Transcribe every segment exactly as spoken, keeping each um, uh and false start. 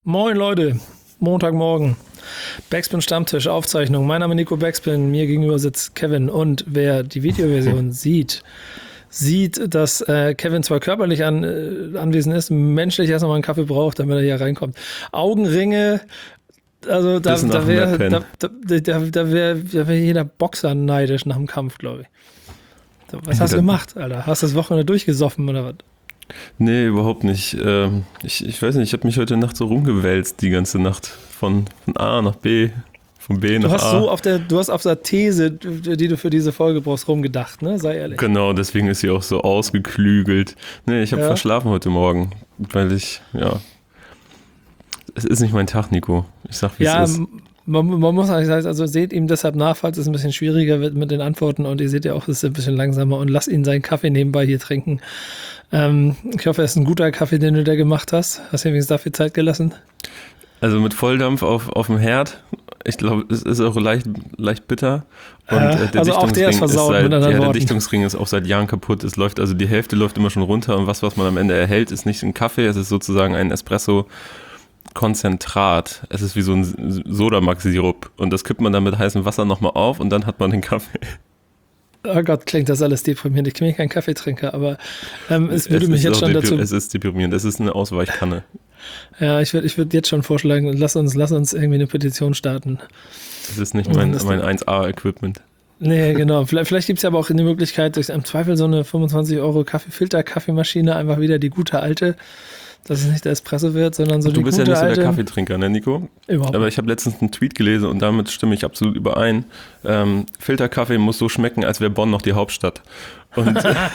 Moin Leute, Montagmorgen, Backspin Stammtisch, Aufzeichnung. Mein Name ist Nico Backspin, mir gegenüber sitzt Kevin und wer die Videoversion sieht, sieht, dass äh, Kevin zwar körperlich an, äh, anwesend ist, menschlich erst noch mal einen Kaffee braucht, damit er hier reinkommt. Augenringe, also da, da wäre da, da, da, da wär, da wär jeder Boxer neidisch nach dem Kampf, glaube ich. So, was hast du gemacht, Alter? Hast du das Wochenende durchgesoffen oder was? Nee, überhaupt nicht. Ähm, ich, ich weiß nicht, ich habe mich heute Nacht so rumgewälzt die ganze Nacht. Von, von A nach B, von B nach du hast A. So auf der, du hast auf der These, die du für diese Folge brauchst, rumgedacht, ne? Sei ehrlich. Genau, deswegen ist sie auch so ausgeklügelt. Nee, ich habe Ja. verschlafen heute Morgen, weil ich, ja, es ist nicht mein Tag, Nico. Ich sag, wie Ja, es ist. man, man muss eigentlich sagen, also seht ihm deshalb nach, falls es ein bisschen schwieriger wird mit den Antworten und ihr seht ja auch, es ist ein bisschen langsamer und lasst ihn seinen Kaffee nebenbei hier trinken. Ähm, ich hoffe, es ist ein guter Kaffee, den du da gemacht hast. Hast du übrigens dafür Zeit gelassen? Also mit Volldampf auf, auf dem Herd. Ich glaube, es ist auch leicht, leicht bitter. Und Ja, äh, der also auch der ist Dichtungsring versaut, seit, mit anderen ja, der Worten. Dichtungsring ist auch seit Jahren kaputt. Es läuft, also die Hälfte läuft immer schon runter und was, was man am Ende erhält, ist nicht ein Kaffee, es ist sozusagen ein Espresso-Konzentrat. Es ist wie so ein Sodamax-Sirup und das kippt man dann mit heißem Wasser nochmal auf und dann hat man den Kaffee. Oh Gott, klingt das alles deprimierend. Ich bin kein Kaffeetrinker, aber ähm, es würde es mich ist jetzt auch schon depri- dazu... Es ist deprimierend, es ist eine Ausweichkanne. Ja, ich würde ich würd jetzt schon vorschlagen, lass uns, lass uns irgendwie eine Petition starten. Es ist nicht mein, mein eins A-Equipment. Nee, genau. Vielleicht, vielleicht gibt es ja aber auch die Möglichkeit, durch im Zweifel so eine fünfundzwanzig Euro Kaffee-Filter-Kaffeemaschine, einfach wieder die gute alte, dass es nicht der Espresso wird, sondern so Du die bist ja gute nicht so alte. der Kaffeetrinker, ne, Nico? Überhaupt Aber nicht. ich habe letztens einen Tweet gelesen und damit stimme ich absolut überein. Ähm, Filterkaffee muss so schmecken, als wäre Bonn noch die Hauptstadt. Und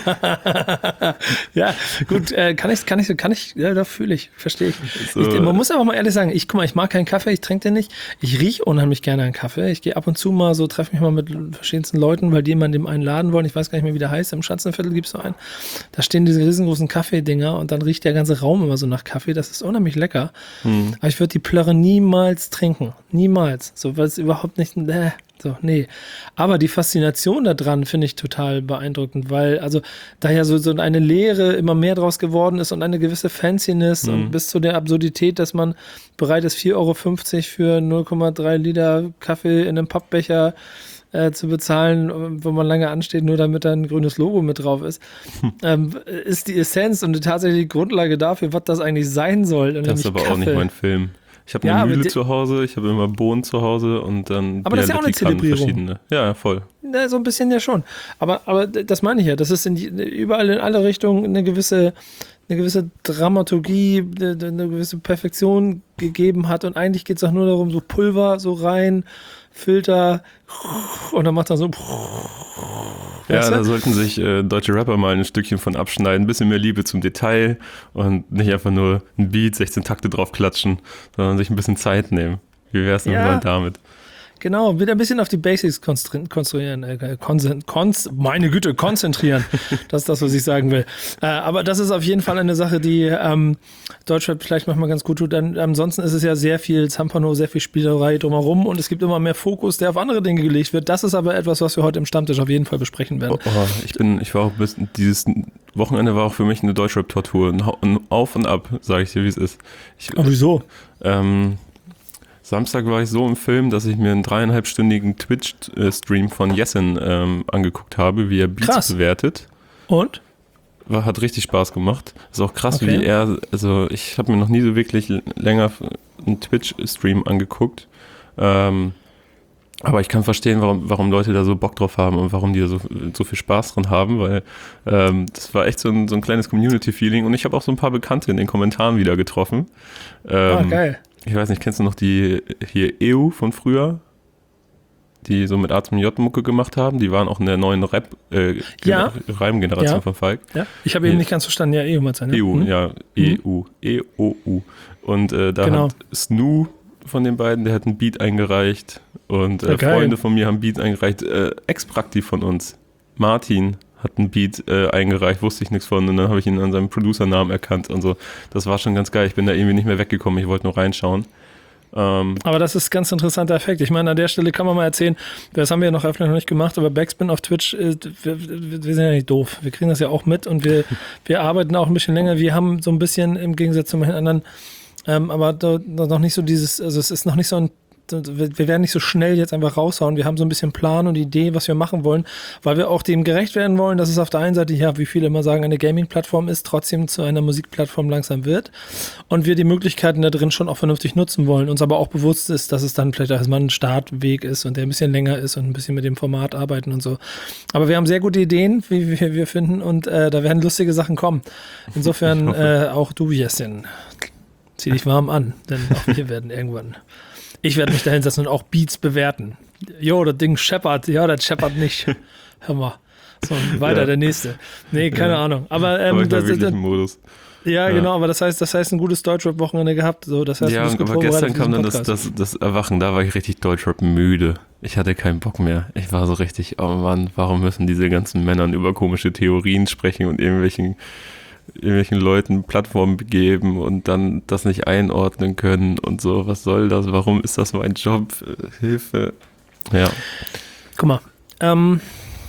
Ja, gut, äh, kann ich, kann ich, kann ich, ja, da fühle ich, verstehe ich. So. ich. Man muss aber mal ehrlich sagen, ich guck mal, ich mag keinen Kaffee, ich trinke den nicht. Ich rieche unheimlich gerne einen Kaffee. Ich gehe ab und zu mal so, treffe mich mal mit verschiedensten Leuten, weil die immer in dem einen Laden wollen. Ich weiß gar nicht mehr, wie der heißt. Im Schanzenviertel gibt es so einen. Da stehen diese riesengroßen Kaffeedinger und dann riecht der ganze Raum immer so nach Kaffee. Das ist unheimlich lecker. Hm. Aber ich würde die Plörre niemals trinken. Niemals. So, weil es überhaupt nicht, äh, so, nee. Aber die Faszination daran finde ich total beeindruckend, weil, also, da ja so, so eine Lehre immer mehr draus geworden ist und eine gewisse Fanciness Mhm. und bis zu der Absurdität, dass man bereit ist, vier Euro fünfzig für null Komma drei Liter Kaffee in einem Pappbecher äh, zu bezahlen, wo man lange ansteht, nur damit da ein grünes Logo mit drauf ist, ähm, ist die Essenz und die tatsächliche Grundlage dafür, was das eigentlich sein soll. Und das ist nämlich aber auch nicht Kaffee. mein Film. Ich habe Ja, eine aber Mühle die- zu Hause, ich habe immer Bohnen zu Hause und dann Aber das ist ja auch eine Bialetti-Kannen Zelebrierung. verschiedene. Ja, ja, voll. Na, so ein bisschen ja schon. Aber, aber das meine ich ja. Das ist in die, überall in alle Richtungen eine gewisse, eine gewisse Dramaturgie, eine, eine gewisse Perfektion gegeben hat. Und eigentlich geht es auch nur darum, so Pulver so rein, Filter und dann macht er so. Ja, Weißt du? da sollten sich äh, deutsche Rapper mal ein Stückchen von abschneiden. Ein bisschen mehr Liebe zum Detail und nicht einfach nur ein Beat, sechzehn Takte drauf klatschen, sondern sich ein bisschen Zeit nehmen. Wie wär's denn Ja. mal damit? Genau, wieder ein bisschen auf die Basics konstri- konstruieren, äh, konzen- konz- meine Güte, konzentrieren. Das ist das, was ich sagen will. Äh, aber das ist auf jeden Fall eine Sache, die ähm, Deutschrap vielleicht manchmal ganz gut tut. Dann, ansonsten ist es ja sehr viel Zampano, sehr viel Spielerei drumherum und es gibt immer mehr Fokus, der auf andere Dinge gelegt wird. Das ist aber etwas, was wir heute im Stammtisch auf jeden Fall besprechen werden. Oh, oh, ich bin, ich war auch bis, dieses Wochenende war auch für mich eine Deutschrap-Tortur. Ein Hau- ein Auf und Ab, sage ich dir, wie es ist. Ich, Aber wieso? ähm, Samstag war ich so im Film, dass ich mir einen dreieinhalbstündigen Twitch-Stream von Jessin ähm, angeguckt habe, wie er Beats Krass. bewertet. Und? War, hat richtig Spaß gemacht. Ist auch krass, Okay. wie er, also ich habe mir noch nie so wirklich l- länger einen Twitch-Stream angeguckt. Ähm, aber ich kann verstehen, warum, warum Leute da so Bock drauf haben und warum die da so, so viel Spaß dran haben, weil ähm, das war echt so ein, so ein kleines Community-Feeling und ich habe auch so ein paar Bekannte in den Kommentaren wieder getroffen. Ähm, Ah, geil. Ich weiß nicht, kennst du noch die hier E U von früher? Die so mit A zum J-Mucke gemacht haben. Die waren auch in der neuen Rap, äh, Ja. Reimgeneration Ja. von Falk. Ja? Ich habe eben nicht ganz verstanden. Ja, E U mal sein. E U, Hm? ja, E U, E O U. Und äh, da Genau. hat Snoo von den beiden, der hat einen Beat eingereicht. Und äh, Ja, geil. Freunde von mir haben einen Beat eingereicht. Äh, Ex-Prakti von uns, Martin, hat einen Beat äh, eingereicht, wusste ich nichts von. Und dann habe ich ihn an seinem Producernamen erkannt und so. Das war schon ganz geil. Ich bin da irgendwie nicht mehr weggekommen. Ich wollte nur reinschauen. Ähm, Aber das ist ein ganz interessanter Effekt. Ich meine, an der Stelle kann man mal erzählen, das haben wir ja noch öffentlich noch nicht gemacht, aber Backspin auf Twitch, äh, wir, wir wir sind ja nicht doof. Wir kriegen das ja auch mit und wir, wir arbeiten auch ein bisschen länger. Wir haben so ein bisschen im Gegensatz zu manchen anderen ähm, aber da, da noch nicht so dieses, also es ist noch nicht so ein, wir werden nicht so schnell jetzt einfach raushauen. Wir haben so ein bisschen Plan und Idee, was wir machen wollen, weil wir auch dem gerecht werden wollen, dass es auf der einen Seite, ja, wie viele immer sagen, eine Gaming-Plattform ist, trotzdem zu einer Musikplattform langsam wird und wir die Möglichkeiten da drin schon auch vernünftig nutzen wollen, uns aber auch bewusst ist, dass es dann vielleicht erstmal ein Startweg ist und der ein bisschen länger ist und ein bisschen mit dem Format arbeiten und so. Aber wir haben sehr gute Ideen, wie wir, wir finden und äh, da werden lustige Sachen kommen. Insofern äh, auch du, Jessin, zieh dich warm an, denn auch wir werden irgendwann... Ich werde mich da hinsetzen und auch Beats bewerten. Jo, das Ding scheppert. Ja, das scheppert nicht. Hör mal. So, weiter ja. Der nächste. Nee, keine ja. Ahnung. Aber, ähm, aber das ist im Modus. Ja, ja, genau, aber das heißt, das heißt ein gutes Deutschrap-Wochenende gehabt. So, das heißt, ja, du bist aber gestern kam dann das, das, das Erwachen, da war ich richtig Deutschrap müde. Ich hatte keinen Bock mehr. Ich war so richtig, oh Mann, warum müssen diese ganzen Männern über komische Theorien sprechen und irgendwelchen irgendwelchen Leuten Plattformen begeben und dann das nicht einordnen können und so, was soll das, warum ist das mein Job, Hilfe, ja. Guck mal, ähm,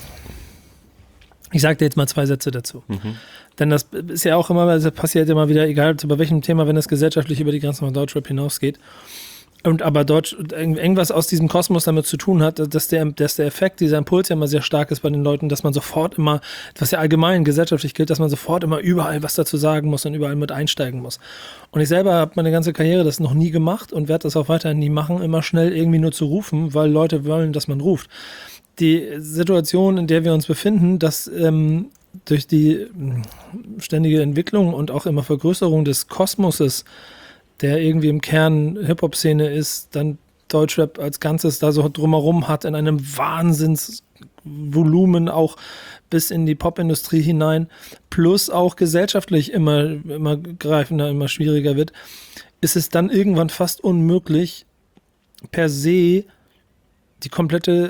ich sag dir jetzt mal zwei Sätze dazu, mhm. denn das ist ja auch immer, das passiert immer wieder, egal bei welchem Thema, wenn es gesellschaftlich über die Grenzen von Deutschrap hinausgeht, und aber Deutsch, irgendwas aus diesem Kosmos damit zu tun hat, dass der, dass der Effekt, dieser Impuls ja immer sehr stark ist bei den Leuten, dass man sofort immer, was ja allgemein gesellschaftlich gilt, dass man sofort immer überall was dazu sagen muss und überall mit einsteigen muss. Und ich selber habe meine ganze Karriere das noch nie gemacht und werde das auch weiterhin nie machen, immer schnell irgendwie nur zu rufen, weil Leute wollen, dass man ruft. Die Situation, in der wir uns befinden, dass ähm, durch die ständige Entwicklung und auch immer Vergrößerung des Kosmoses, der irgendwie im Kern Hip-Hop-Szene ist, dann Deutschrap als Ganzes da so drumherum hat, in einem Wahnsinnsvolumen auch bis in die Popindustrie hinein, plus auch gesellschaftlich immer, immer greifender, immer schwieriger wird, ist es dann irgendwann fast unmöglich, per se die komplette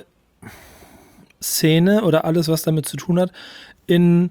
Szene oder alles, was damit zu tun hat, in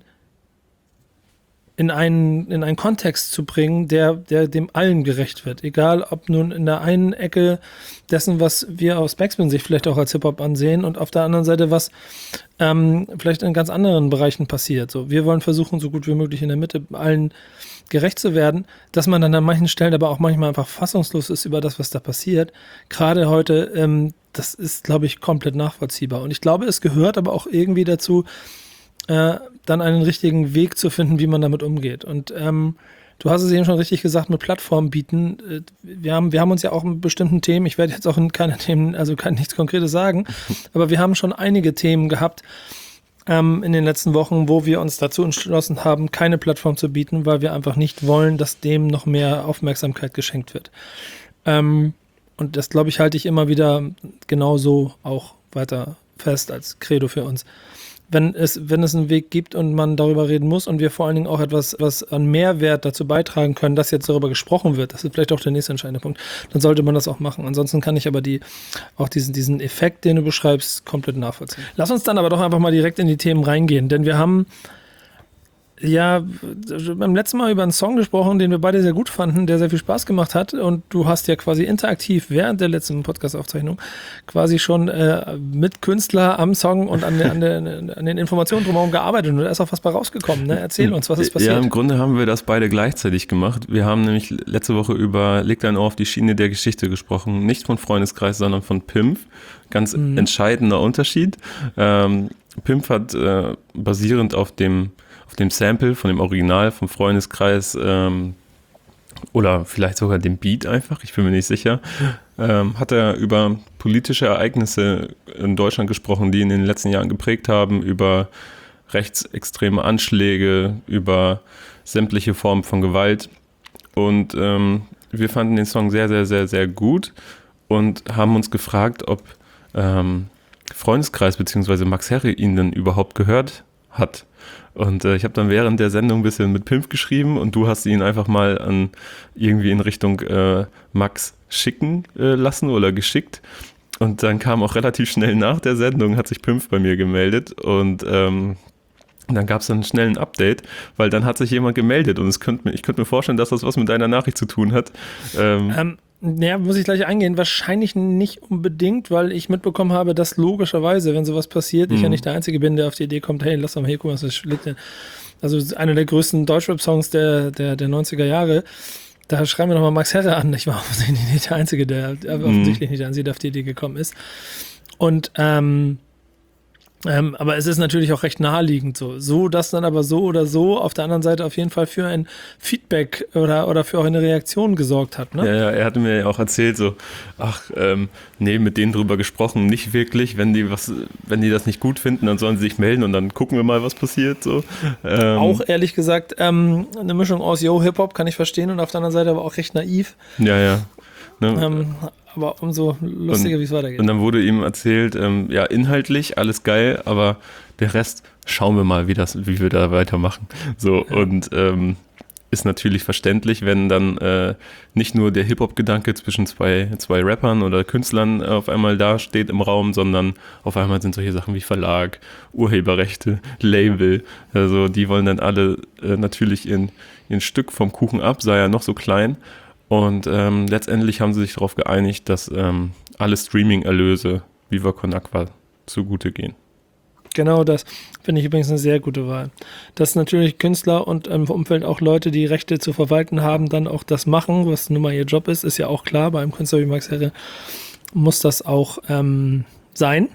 in einen, in einen Kontext zu bringen, der, der dem allen gerecht wird. Egal, ob nun in der einen Ecke dessen, was wir aus Backspin-Sicht vielleicht auch als Hip-Hop ansehen und auf der anderen Seite, was ähm, vielleicht in ganz anderen Bereichen passiert. So, wir wollen versuchen, so gut wie möglich in der Mitte allen gerecht zu werden, dass man dann an manchen Stellen aber auch manchmal einfach fassungslos ist über das, was da passiert. Gerade heute, ähm, das ist, glaube ich, komplett nachvollziehbar. Und ich glaube, es gehört aber auch irgendwie dazu, Äh, dann einen richtigen Weg zu finden, wie man damit umgeht. Und ähm, du hast es eben schon richtig gesagt, mit Plattformen bieten. Äh, wir haben, wir haben uns ja auch mit bestimmten Themen, ich werde jetzt auch in keine Themen, also kann nichts Konkretes sagen, aber wir haben schon einige Themen gehabt ähm, in den letzten Wochen, wo wir uns dazu entschlossen haben, keine Plattform zu bieten, weil wir einfach nicht wollen, dass dem noch mehr Aufmerksamkeit geschenkt wird. Ähm, und das, glaube ich, halte ich immer wieder genauso auch weiter fest als Credo für uns. Wenn es, wenn es einen Weg gibt und man darüber reden muss und wir vor allen Dingen auch etwas, was an Mehrwert dazu beitragen können, dass jetzt darüber gesprochen wird, das ist vielleicht auch der nächste entscheidende Punkt, dann sollte man das auch machen. Ansonsten kann ich aber die, auch diesen, diesen Effekt, den du beschreibst, komplett nachvollziehen. Lass uns dann aber doch einfach mal direkt in die Themen reingehen, denn wir haben ja beim letzten Mal über einen Song gesprochen, den wir beide sehr gut fanden, der sehr viel Spaß gemacht hat und du hast ja quasi interaktiv während der letzten Podcast-Aufzeichnung quasi schon äh, mit Künstler am Song und an, der, an, der, an den Informationen drumherum gearbeitet und da ist auch was bei rausgekommen. Ne? Erzähl uns, was ist passiert? Ja, im Grunde haben wir das beide gleichzeitig gemacht. Wir haben nämlich letzte Woche über Leg dein Ohr auf die Schiene der Geschichte gesprochen, nicht von Freundeskreis, sondern von Pimpf. Ganz mhm. entscheidender Unterschied. Ähm, Pimpf hat äh, basierend auf dem auf dem Sample von dem Original vom Freundeskreis ähm, oder vielleicht sogar dem Beat einfach, ich bin mir nicht sicher, ähm, hat er über politische Ereignisse in Deutschland gesprochen, die ihn in den letzten Jahren geprägt haben, über rechtsextreme Anschläge, über sämtliche Formen von Gewalt und ähm, wir fanden den Song sehr, sehr, sehr, sehr gut und haben uns gefragt, ob ähm, Freundeskreis bzw. Max Herre ihn denn überhaupt gehört hat. Und äh, ich habe dann während der Sendung ein bisschen mit Pimpf geschrieben und du hast ihn einfach mal an irgendwie in Richtung äh, Max schicken äh, lassen oder geschickt. Und dann kam auch relativ schnell nach der Sendung, hat sich Pimpf bei mir gemeldet und ähm, dann gab es dann schnell ein Update, weil dann hat sich jemand gemeldet und es könnt, ich könnte mir vorstellen, dass das was mit deiner Nachricht zu tun hat. Ähm, ähm. Ja, muss ich gleich eingehen. Wahrscheinlich nicht unbedingt, weil ich mitbekommen habe, dass logischerweise, wenn sowas passiert, mhm. ich ja nicht der Einzige bin, der auf die Idee kommt, hey, lass doch mal hier gucken, was das liegt. Also einer der größten Deutschrap-Songs der, der, der neunziger Jahre. da schreiben wir nochmal Max Herre an. Ich war offensichtlich nicht der Einzige, der offensichtlich nicht der Einzige, der auf die Idee gekommen ist. Und ähm, Ähm, aber es ist natürlich auch recht naheliegend so. So, dass dann aber so oder so auf der anderen Seite auf jeden Fall für ein Feedback oder, oder für auch eine Reaktion gesorgt hat. Ne? Ja, ja, er hatte mir ja auch erzählt, so, ach, ähm, nee, mit denen drüber gesprochen, nicht wirklich. Wenn die was, wenn die das nicht gut finden, dann sollen sie sich melden und dann gucken wir mal, was passiert. So. Ähm, auch ehrlich gesagt, ähm, eine Mischung aus Yo, Hip-Hop kann ich verstehen und auf der anderen Seite aber auch recht naiv. Ja, ja. Ne? Ähm, aber umso lustiger, wie es weitergeht. Und dann wurde ihm erzählt, ähm, ja, inhaltlich alles geil, aber der Rest, schauen wir mal, wie das, wie wir da weitermachen. So, ja. Und ähm, ist natürlich verständlich, wenn dann äh, nicht nur der Hip-Hop-Gedanke zwischen zwei, zwei Rappern oder Künstlern auf einmal da steht im Raum, sondern auf einmal sind solche Sachen wie Verlag, Urheberrechte, Label, also die wollen dann alle äh, natürlich in ein Stück vom Kuchen ab, sei er noch so klein. Und ähm, letztendlich haben sie sich darauf geeinigt, dass ähm, alle Streaming-Erlöse Viva Con Aqua zugute gehen. Genau das finde ich übrigens eine sehr gute Wahl. Dass natürlich Künstler und im Umfeld auch Leute, die Rechte zu verwalten haben, dann auch das machen, was nun mal ihr Job ist, ist ja auch klar. Bei einem Künstler wie Max Herre muss das auch ähm, sein.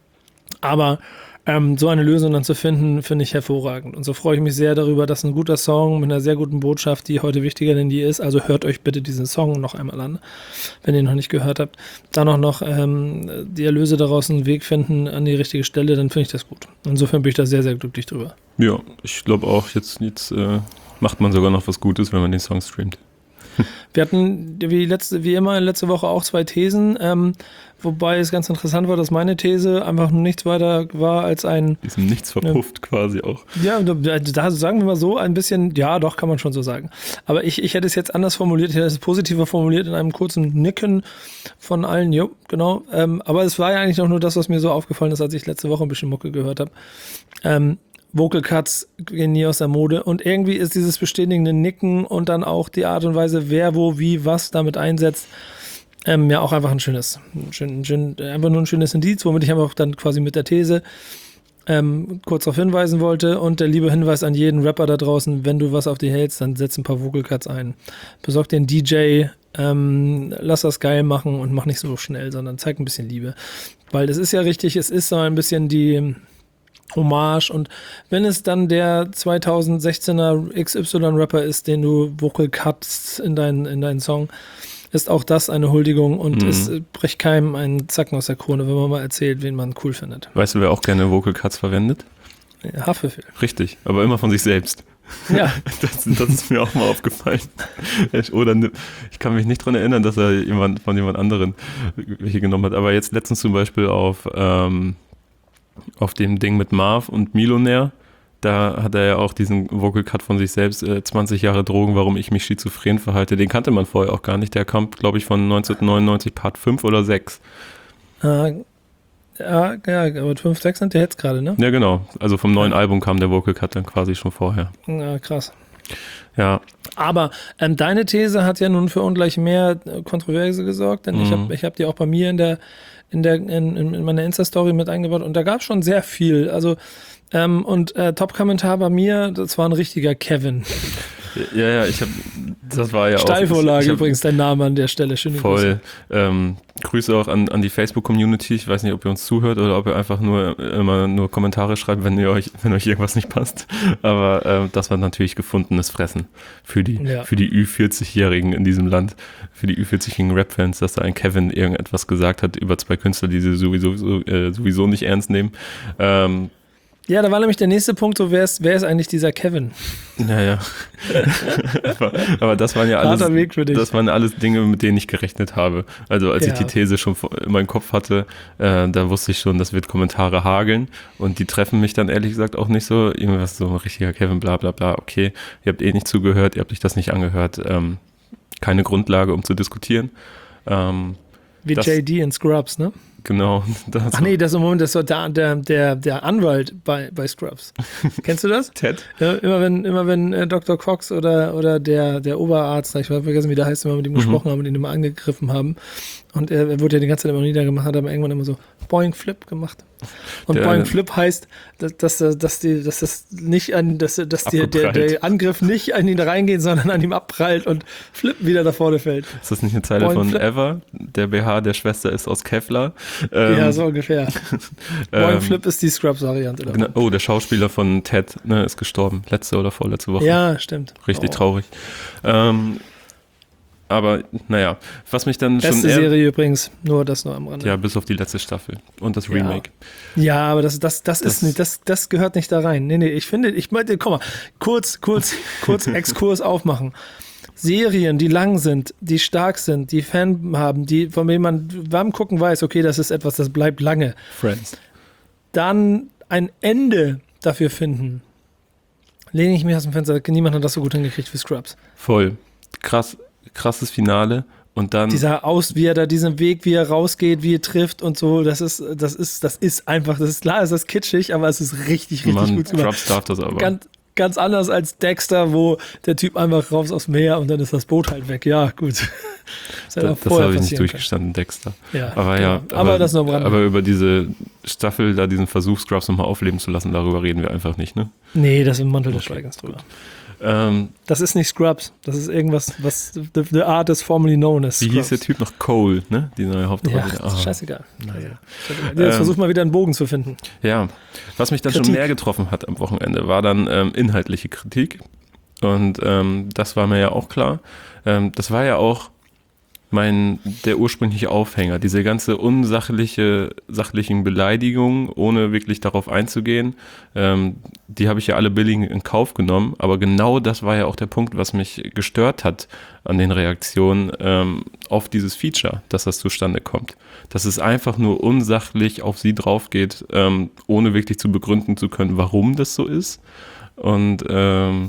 Aber Ähm, so eine Lösung dann zu finden, finde ich hervorragend. Und so freue ich mich sehr darüber, dass ein guter Song mit einer sehr guten Botschaft, die heute wichtiger denn die ist, also hört euch bitte diesen Song noch einmal an, wenn ihr ihn noch nicht gehört habt, dann auch noch ähm, die Erlöse daraus einen Weg finden an die richtige Stelle, dann finde ich das gut. Insofern bin ich da sehr, sehr glücklich drüber. Ja, ich glaube auch, jetzt, jetzt äh, macht man sogar noch was Gutes, wenn man den Song streamt. Wir hatten wie, letzte, wie immer letzte Woche auch zwei Thesen, ähm, wobei es ganz interessant war, dass meine These einfach nichts weiter war als ein... Die ist im Nichts verpufft äh, quasi auch. Ja, da, da sagen wir mal so ein bisschen, ja doch, kann man schon so sagen. Aber ich, ich hätte es jetzt anders formuliert, ich hätte es positiver formuliert in einem kurzen Nicken von allen, jo, genau. Ähm, aber es war ja eigentlich auch nur das, was mir so aufgefallen ist, als ich letzte Woche ein bisschen Mucke gehört habe. Ähm, Vocal Cuts gehen nie aus der Mode und irgendwie ist dieses bestätigende Nicken und dann auch die Art und Weise, wer, wo, wie, was damit einsetzt, ähm, ja auch einfach ein schönes, ein schön, ein schön, einfach nur ein schönes Indiz, womit ich einfach dann quasi mit der These ähm, kurz darauf hinweisen wollte und der liebe Hinweis an jeden Rapper da draußen, wenn du was auf die hältst, dann setz ein paar Vocal Cuts ein. Besorg dir einen D J, ähm, lass das geil machen und mach nicht so schnell, sondern zeig ein bisschen Liebe. Weil das ist ja richtig, es ist so ein bisschen die Hommage und wenn es dann der zweitausendsechzehner X Y-Rapper ist, den du Vocal Cuts in deinen in deinen Song, ist auch das eine Huldigung und mhm. es bricht keinem einen Zacken aus der Krone, wenn man mal erzählt, wen man cool findet. Weißt du, wer auch gerne Vocal Cuts verwendet? Ja, Haftbefehl. Richtig, aber immer von sich selbst. Ja. Das, das ist mir auch mal aufgefallen. Oder ich kann mich nicht daran erinnern, dass er jemand von jemand anderen welche genommen hat, aber jetzt letztens zum Beispiel auf ähm, auf dem Ding mit Marv und Millionär, da hat er ja auch diesen Vocal Cut von sich selbst, äh, zwanzig Jahre Drogen, warum ich mich schizophren verhalte. Den kannte man vorher auch gar nicht. Der kam, glaube ich, von neunzehnhundertneunundneunzig, Part fünf oder sechs. Äh, ja, ja, aber fünf, sechs sind ja jetzt gerade, ne? Ja, genau. Also vom neuen ja. Album kam der Vocal Cut dann quasi schon vorher. Ja, krass. Ja. Aber ähm, deine These hat ja nun für ungleich mehr Kontroverse gesorgt, denn mhm. ich habe ich hab die auch bei mir in der in der in, in meiner Insta-Story mit eingebaut und da gab es schon sehr viel. Also ähm, und äh, Top-Kommentar bei mir, das war ein richtiger Kevin. Ja, ja, ich habe, das war ja Steilvorlage auch... Steilvorlage übrigens, dein Name an der Stelle. Schöne voll. Grüße. Ähm, Grüße auch an, an die Facebook-Community. Ich weiß nicht, ob ihr uns zuhört oder ob ihr einfach nur immer nur Kommentare schreibt, wenn ihr euch, wenn euch irgendwas nicht passt. Aber äh, das war natürlich gefundenes Fressen für die, ja. für die Ü vierzig-Jährigen in diesem Land, für die Ü vierzig-jährigen Rap-Fans, dass da ein Kevin irgendetwas gesagt hat über zwei Künstler, die sie sowieso, so, äh, sowieso nicht ernst nehmen. Ähm, Ja, da war nämlich der nächste Punkt, so wer ist, wer ist eigentlich dieser Kevin? Naja. aber, aber das waren ja alles, das waren alles Dinge, mit denen ich gerechnet habe. Also als ja. ich die These schon in meinem Kopf hatte, äh, da wusste ich schon, das wird Kommentare hageln und die treffen mich dann ehrlich gesagt auch nicht so. Irgendwas so ein richtiger Kevin, bla bla bla, okay, ihr habt eh nicht zugehört, ihr habt euch das nicht angehört. Ähm, keine Grundlage, um zu diskutieren. Ähm, Wie das, J D in Scrubs, ne? Genau. Das Ach nee, das ist im Moment, das war der, der, der, der Anwalt bei, bei Scrubs. Kennst du das? Ted? Ja, immer wenn, immer wenn äh, Doktor Cox oder, oder der, der Oberarzt, ich weiß vergessen, wie der heißt, wenn wir mit ihm Mhm. gesprochen haben und ihn immer angegriffen haben. Und er, er wurde ja die ganze Zeit immer niedergemacht, hat aber irgendwann immer so Boing Flip gemacht. Und Der- Boing Flip heißt, dass, dass, dass, die, dass das nicht an, dass, dass die, der, Abgeprallt. der Angriff nicht an ihn reingeht, sondern an ihm abprallt und Flip wieder da vorne fällt. Ist das nicht eine Zeile Boing von Flip. Ever? Der B H der Schwester ist aus Kevlar. Ähm, Ja, so ungefähr. Boing ähm, Flip ist die Scrubs-Variante. Genau. Oh, der Schauspieler von Ted ne, ist gestorben. Letzte oder vorletzte Woche. Ja, stimmt. Richtig Oh. traurig. Ähm, aber naja, was mich dann Beste schon eher, Serie übrigens, nur das nur am Rande. ja, bis auf die letzte Staffel und das Ja. Remake. Ja, aber das, das, das, Das- ist nicht, das, das gehört nicht da rein. Nee, nee, ich finde, ich meinte, guck mal, kurz, kurz, kurz Exkurs aufmachen. Serien, die lang sind, die stark sind, die Fan haben, die, von denen man beim Gucken weiß, okay, das ist etwas, das bleibt lange. Friends. Dann ein Ende dafür finden. Lehne ich mich aus dem Fenster, niemand hat das so gut hingekriegt wie Scrubs. Voll. Krass, krasses Finale. Und dann Dieser Aus, wie er da diesen Weg, wie er rausgeht, wie er trifft und so, das ist, das ist, das ist einfach, das ist klar, es ist kitschig, aber es ist richtig, richtig Mann, gut gemacht. Scrubs darf das aber. Ganz, ganz anders als Dexter, wo der Typ einfach raus aufs Meer und dann ist das Boot halt weg. Ja, gut. Das, hätte das auch das vorher habe ich nicht passieren können. durchgestanden, Dexter. Ja, Aber ja, genau. aber, das nur am Rande. aber über diese Staffel, da diesen Versuch, Scrubs nochmal aufleben zu lassen, darüber reden wir einfach nicht, ne? Nee, das ist im Mantel des Schweigens drüber. Ähm, Das ist nicht Scrubs. Das ist irgendwas, was the, the art is formerly known as wie Scrubs. hieß der Typ noch? Cole, ne? Die neue Hauptrolle. Ja, Ah, scheißegal. naja. Jetzt Ähm, versuch mal wieder einen Bogen zu finden. Ja, was mich dann schon Kritik. mehr getroffen hat am Wochenende, war dann ähm, inhaltliche Kritik. Und ähm, das war mir ja auch klar. Ähm, das war ja auch mein, der ursprüngliche Aufhänger, diese ganze unsachliche, sachlichen Beleidigungen, ohne wirklich darauf einzugehen, ähm, die habe ich ja alle billig in Kauf genommen, aber genau das war ja auch der Punkt, was mich gestört hat an den Reaktionen ähm, auf dieses Feature, dass das zustande kommt. Dass es einfach nur unsachlich auf sie drauf geht, ähm, ohne wirklich zu begründen zu können, warum das so ist. Und ähm,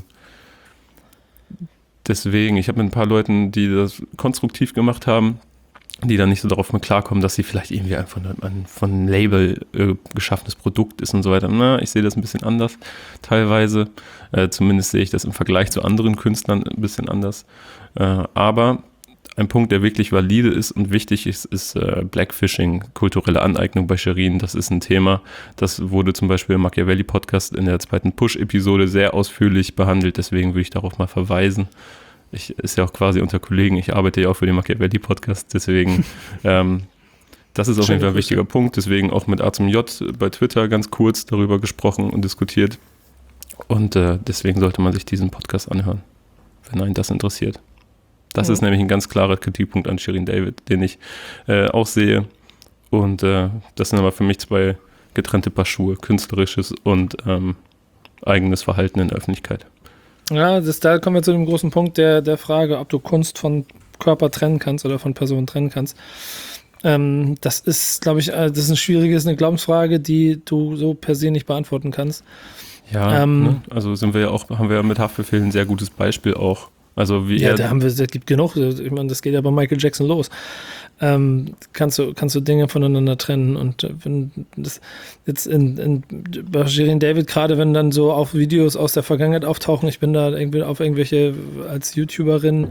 deswegen, ich habe mit ein paar Leuten, die das konstruktiv gemacht haben, die dann nicht so darauf klarkommen, dass sie vielleicht irgendwie einfach nur ein von einem Label äh, geschaffenes Produkt ist und so weiter. Na, ich sehe das ein bisschen anders teilweise. Äh, zumindest sehe ich das im Vergleich zu anderen Künstlern ein bisschen anders. Äh, aber ein Punkt, der wirklich valide ist und wichtig ist, ist äh, Blackfishing, kulturelle Aneignung bei Shirin. Das ist ein Thema, das wurde zum Beispiel im Machiavelli-Podcast in der zweiten Push-Episode sehr ausführlich behandelt. Deswegen würde ich darauf mal verweisen. Ich ist ja auch quasi unter Kollegen. Ich arbeite ja auch für den Machiavelli-Podcast. Deswegen, ähm, das ist auf jeden Fall ein wichtiger Punkt. Deswegen auch mit A zum J bei Twitter ganz kurz darüber gesprochen und diskutiert. Und äh, deswegen sollte man sich diesen Podcast anhören, wenn einen das interessiert. Das Mhm. ist nämlich ein ganz klarer Kritikpunkt an Shirin David, den ich äh, auch sehe. Und äh, das sind aber für mich zwei getrennte Paar Schuhe, künstlerisches und ähm, eigenes Verhalten in der Öffentlichkeit. Ja, das, da kommen wir zu dem großen Punkt der, der Frage, ob du Kunst von Körper trennen kannst oder von Person trennen kannst. Ähm, das ist, glaube ich, äh, das ist eine schwierige, ist eine Glaubensfrage, die du so per se nicht beantworten kannst. Ja, Ähm, ne? Also sind wir ja auch, haben wir ja mit Haftbefehl ein sehr gutes Beispiel auch. Also wie Ja, er, da haben wir, es gibt genug. Ich meine, das geht ja bei Michael Jackson los. Ähm, kannst du, kannst du Dinge voneinander trennen und äh, wenn das jetzt in, in bei Shirin David, gerade wenn dann so auf Videos aus der Vergangenheit auftauchen, ich bin da irgendwie auf irgendwelche als YouTuberin,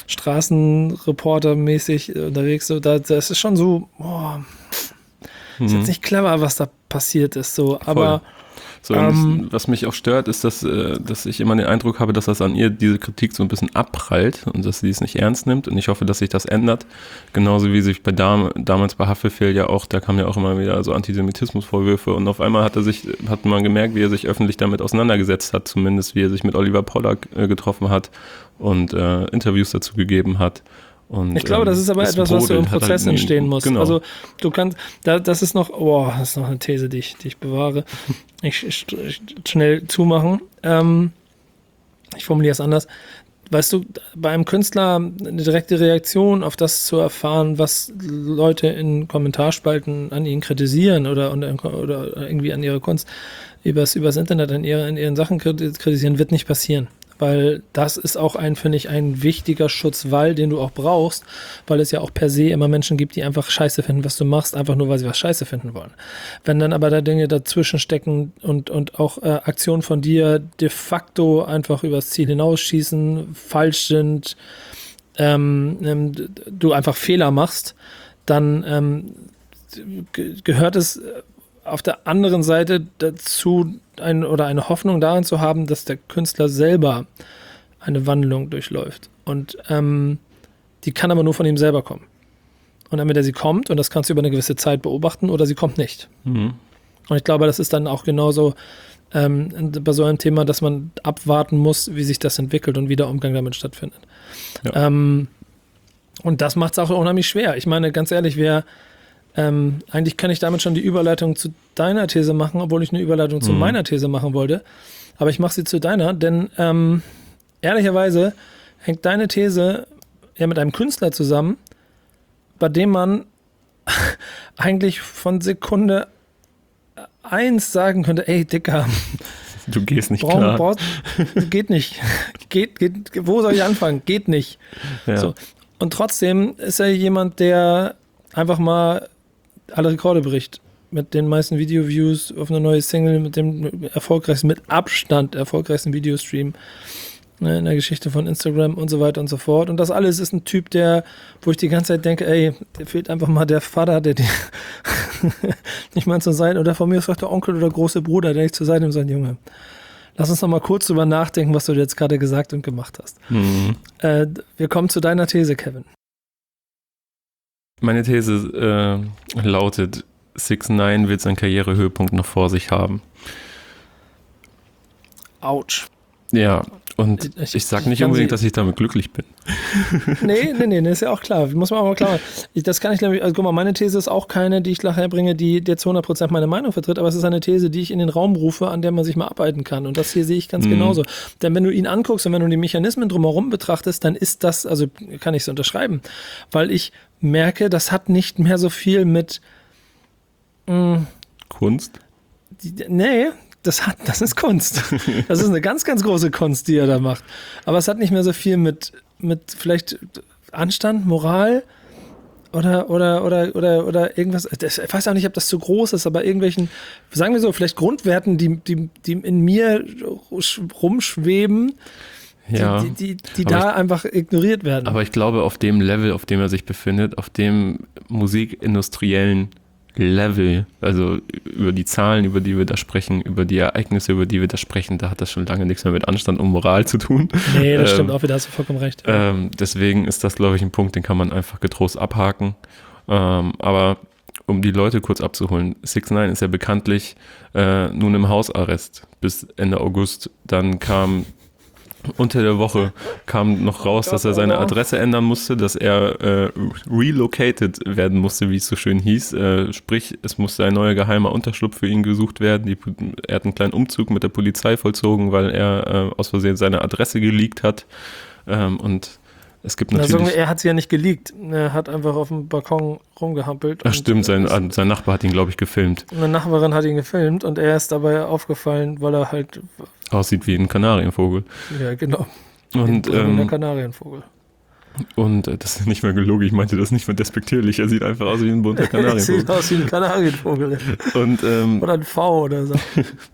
Straßenreporter-mäßig unterwegs, so, da, das ist schon so, boah, ist Mhm. jetzt nicht clever, was da passiert ist, so, aber So, und Ähm, das, was mich auch stört, ist, dass, äh, dass ich immer den Eindruck habe, dass das an ihr diese Kritik so ein bisschen abprallt und dass sie es nicht ernst nimmt. Und ich hoffe, dass sich das ändert. Genauso wie sich bei Dam- damals bei Haftbefehl ja auch, da kamen ja auch immer wieder so Antisemitismusvorwürfe. Und auf einmal hat er sich, hat man gemerkt, wie er sich öffentlich damit auseinandergesetzt hat, zumindest wie er sich mit Oliver Pollack äh, getroffen hat und äh, Interviews dazu gegeben hat. Und, ich glaube, das ist aber ähm, etwas, was so im brodelt, hat Prozess halt nie- entstehen muss. Genau. Also du kannst, da, das ist noch, oh, das ist noch eine These, die ich, die ich bewahre. Ich, ich, ich schnell zumachen. Ähm, ich formuliere es anders. Weißt du, bei einem Künstler eine direkte Reaktion auf das zu erfahren, was Leute in Kommentarspalten an ihn kritisieren oder, oder irgendwie an ihrer Kunst übers, übers Internet an ihre, in ihren Sachen kritisieren, wird nicht passieren. weil das ist auch ein, finde ich, ein wichtiger Schutzwall, den du auch brauchst, weil es ja auch per se immer Menschen gibt, die einfach scheiße finden, was du machst, einfach nur, weil sie was scheiße finden wollen. Wenn dann aber da Dinge dazwischen stecken und, und auch äh, Aktionen von dir de facto einfach übers Ziel hinausschießen, falsch sind, ähm, ähm, du einfach Fehler machst, dann ähm, ge- gehört es auf der anderen Seite dazu, ein, oder eine Hoffnung daran zu haben, dass der Künstler selber eine Wandlung durchläuft. Und ähm, die kann aber nur von ihm selber kommen. Und entweder sie kommt, und das kannst du über eine gewisse Zeit beobachten, oder sie kommt nicht. Mhm. Und ich glaube, das ist dann auch genauso ähm, bei so einem Thema, dass man abwarten muss, wie sich das entwickelt und wie der Umgang damit stattfindet. Ja. Ähm, und das macht es auch unheimlich schwer. Ich meine, ganz ehrlich, wer Ähm, eigentlich kann ich damit schon die Überleitung zu deiner These machen, obwohl ich eine Überleitung zu Mhm. meiner These machen wollte. Aber ich mache sie zu deiner, denn ähm, ehrlicherweise hängt deine These ja mit einem Künstler zusammen, bei dem man eigentlich von Sekunde eins sagen könnte, ey, Dicker, Du gehst nicht brauch, klar. brauch, geht nicht. geht, geht, wo soll ich anfangen? Geht nicht. Ja. So. Und trotzdem ist er jemand, der einfach mal alle Rekorde bricht. Mit den meisten Video-Views auf eine neue Single, mit dem erfolgreichsten, mit Abstand erfolgreichsten Videostream ne, in der Geschichte von Instagram und so weiter und so fort. Und das alles ist ein Typ, der, wo ich die ganze Zeit denke, ey, der fehlt einfach mal der Vater, der dir nicht mal zur Seite, oder von mir ist auch der Onkel oder große Bruder, der nicht zur Seite und sagt, Junge, lass uns noch mal kurz drüber nachdenken, was du jetzt gerade gesagt und gemacht hast. Mhm. Äh, wir kommen zu deiner These, Kevin. Meine These äh, lautet, six neun wird seinen Karrierehöhepunkt noch vor sich haben. Autsch. Ja, und Ich- ich, sag ich nicht kann unbedingt, sie- dass ich damit glücklich bin. Nee, nee, nee, nee, ist ja auch klar. Muss man aber klar machen. Ich, das kann ich nämlich, also guck mal, meine These ist auch keine, die ich nachher bringe, die jetzt zu hundert Prozent meine Meinung vertritt, aber es ist eine These, die ich in den Raum rufe, an der man sich mal arbeiten kann. Und das hier sehe ich ganz Mhm. genauso. Denn wenn du ihn anguckst und wenn du die Mechanismen drumherum betrachtest, dann ist das, also kann ich es unterschreiben, weil ich merke, das hat nicht mehr so viel mit, mh, Kunst? die, nee, das hat, das ist Kunst. Das ist eine ganz, ganz große Kunst, die er da macht. Aber es hat nicht mehr so viel mit, mit vielleicht Anstand, Moral oder, oder, oder, oder, oder irgendwas. Ich weiß auch nicht, ob das zu groß ist, aber irgendwelchen, sagen wir so, vielleicht Grundwerten, die, die, die in mir rumschweben, Ja. die, die, die, die Aber da einfach ignoriert werden. Aber ich glaube, auf dem Level, auf dem er sich befindet, auf dem musikindustriellen Level, also über die Zahlen, über die wir da sprechen, über die Ereignisse, über die wir da sprechen, da hat das schon lange nichts mehr mit Anstand und Moral zu tun. nee, das ähm, stimmt auch wieder, hast du vollkommen recht. Ähm, deswegen ist das, glaube ich, ein Punkt, den kann man einfach getrost abhaken. Ähm, aber um die Leute kurz abzuholen, six neun ist ja bekanntlich äh, nun im Hausarrest bis Ende August. Dann kam unter der Woche kam noch raus, dass er seine Adresse ändern musste, dass er äh, relocated werden musste, wie es so schön hieß. Äh, sprich, es musste ein neuer geheimer Unterschlupf für ihn gesucht werden. Die, er hat einen kleinen Umzug mit der Polizei vollzogen, weil er äh, aus Versehen seine Adresse geleakt hat. Ähm, und es gibt Na, sagen natürlich... wir, er hat sie ja nicht geleakt. Er hat einfach auf dem Balkon rumgehampelt. Ach und, stimmt, sein, äh, sein Nachbar hat ihn, glaube ich, gefilmt. Eine Nachbarin hat ihn gefilmt und er ist dabei aufgefallen, weil er halt, Aussieht wie ein Kanarienvogel. ja genau, Und, der ähm, Kanarienvogel. und äh, das ist nicht mehr gelogen, ich meinte das nicht mehr despektierlich. Er sieht einfach aus wie ein bunter Sieht Kanarienvogel. aus wie ein Kanarienvogel. Und, ähm, Oder ein V oder so.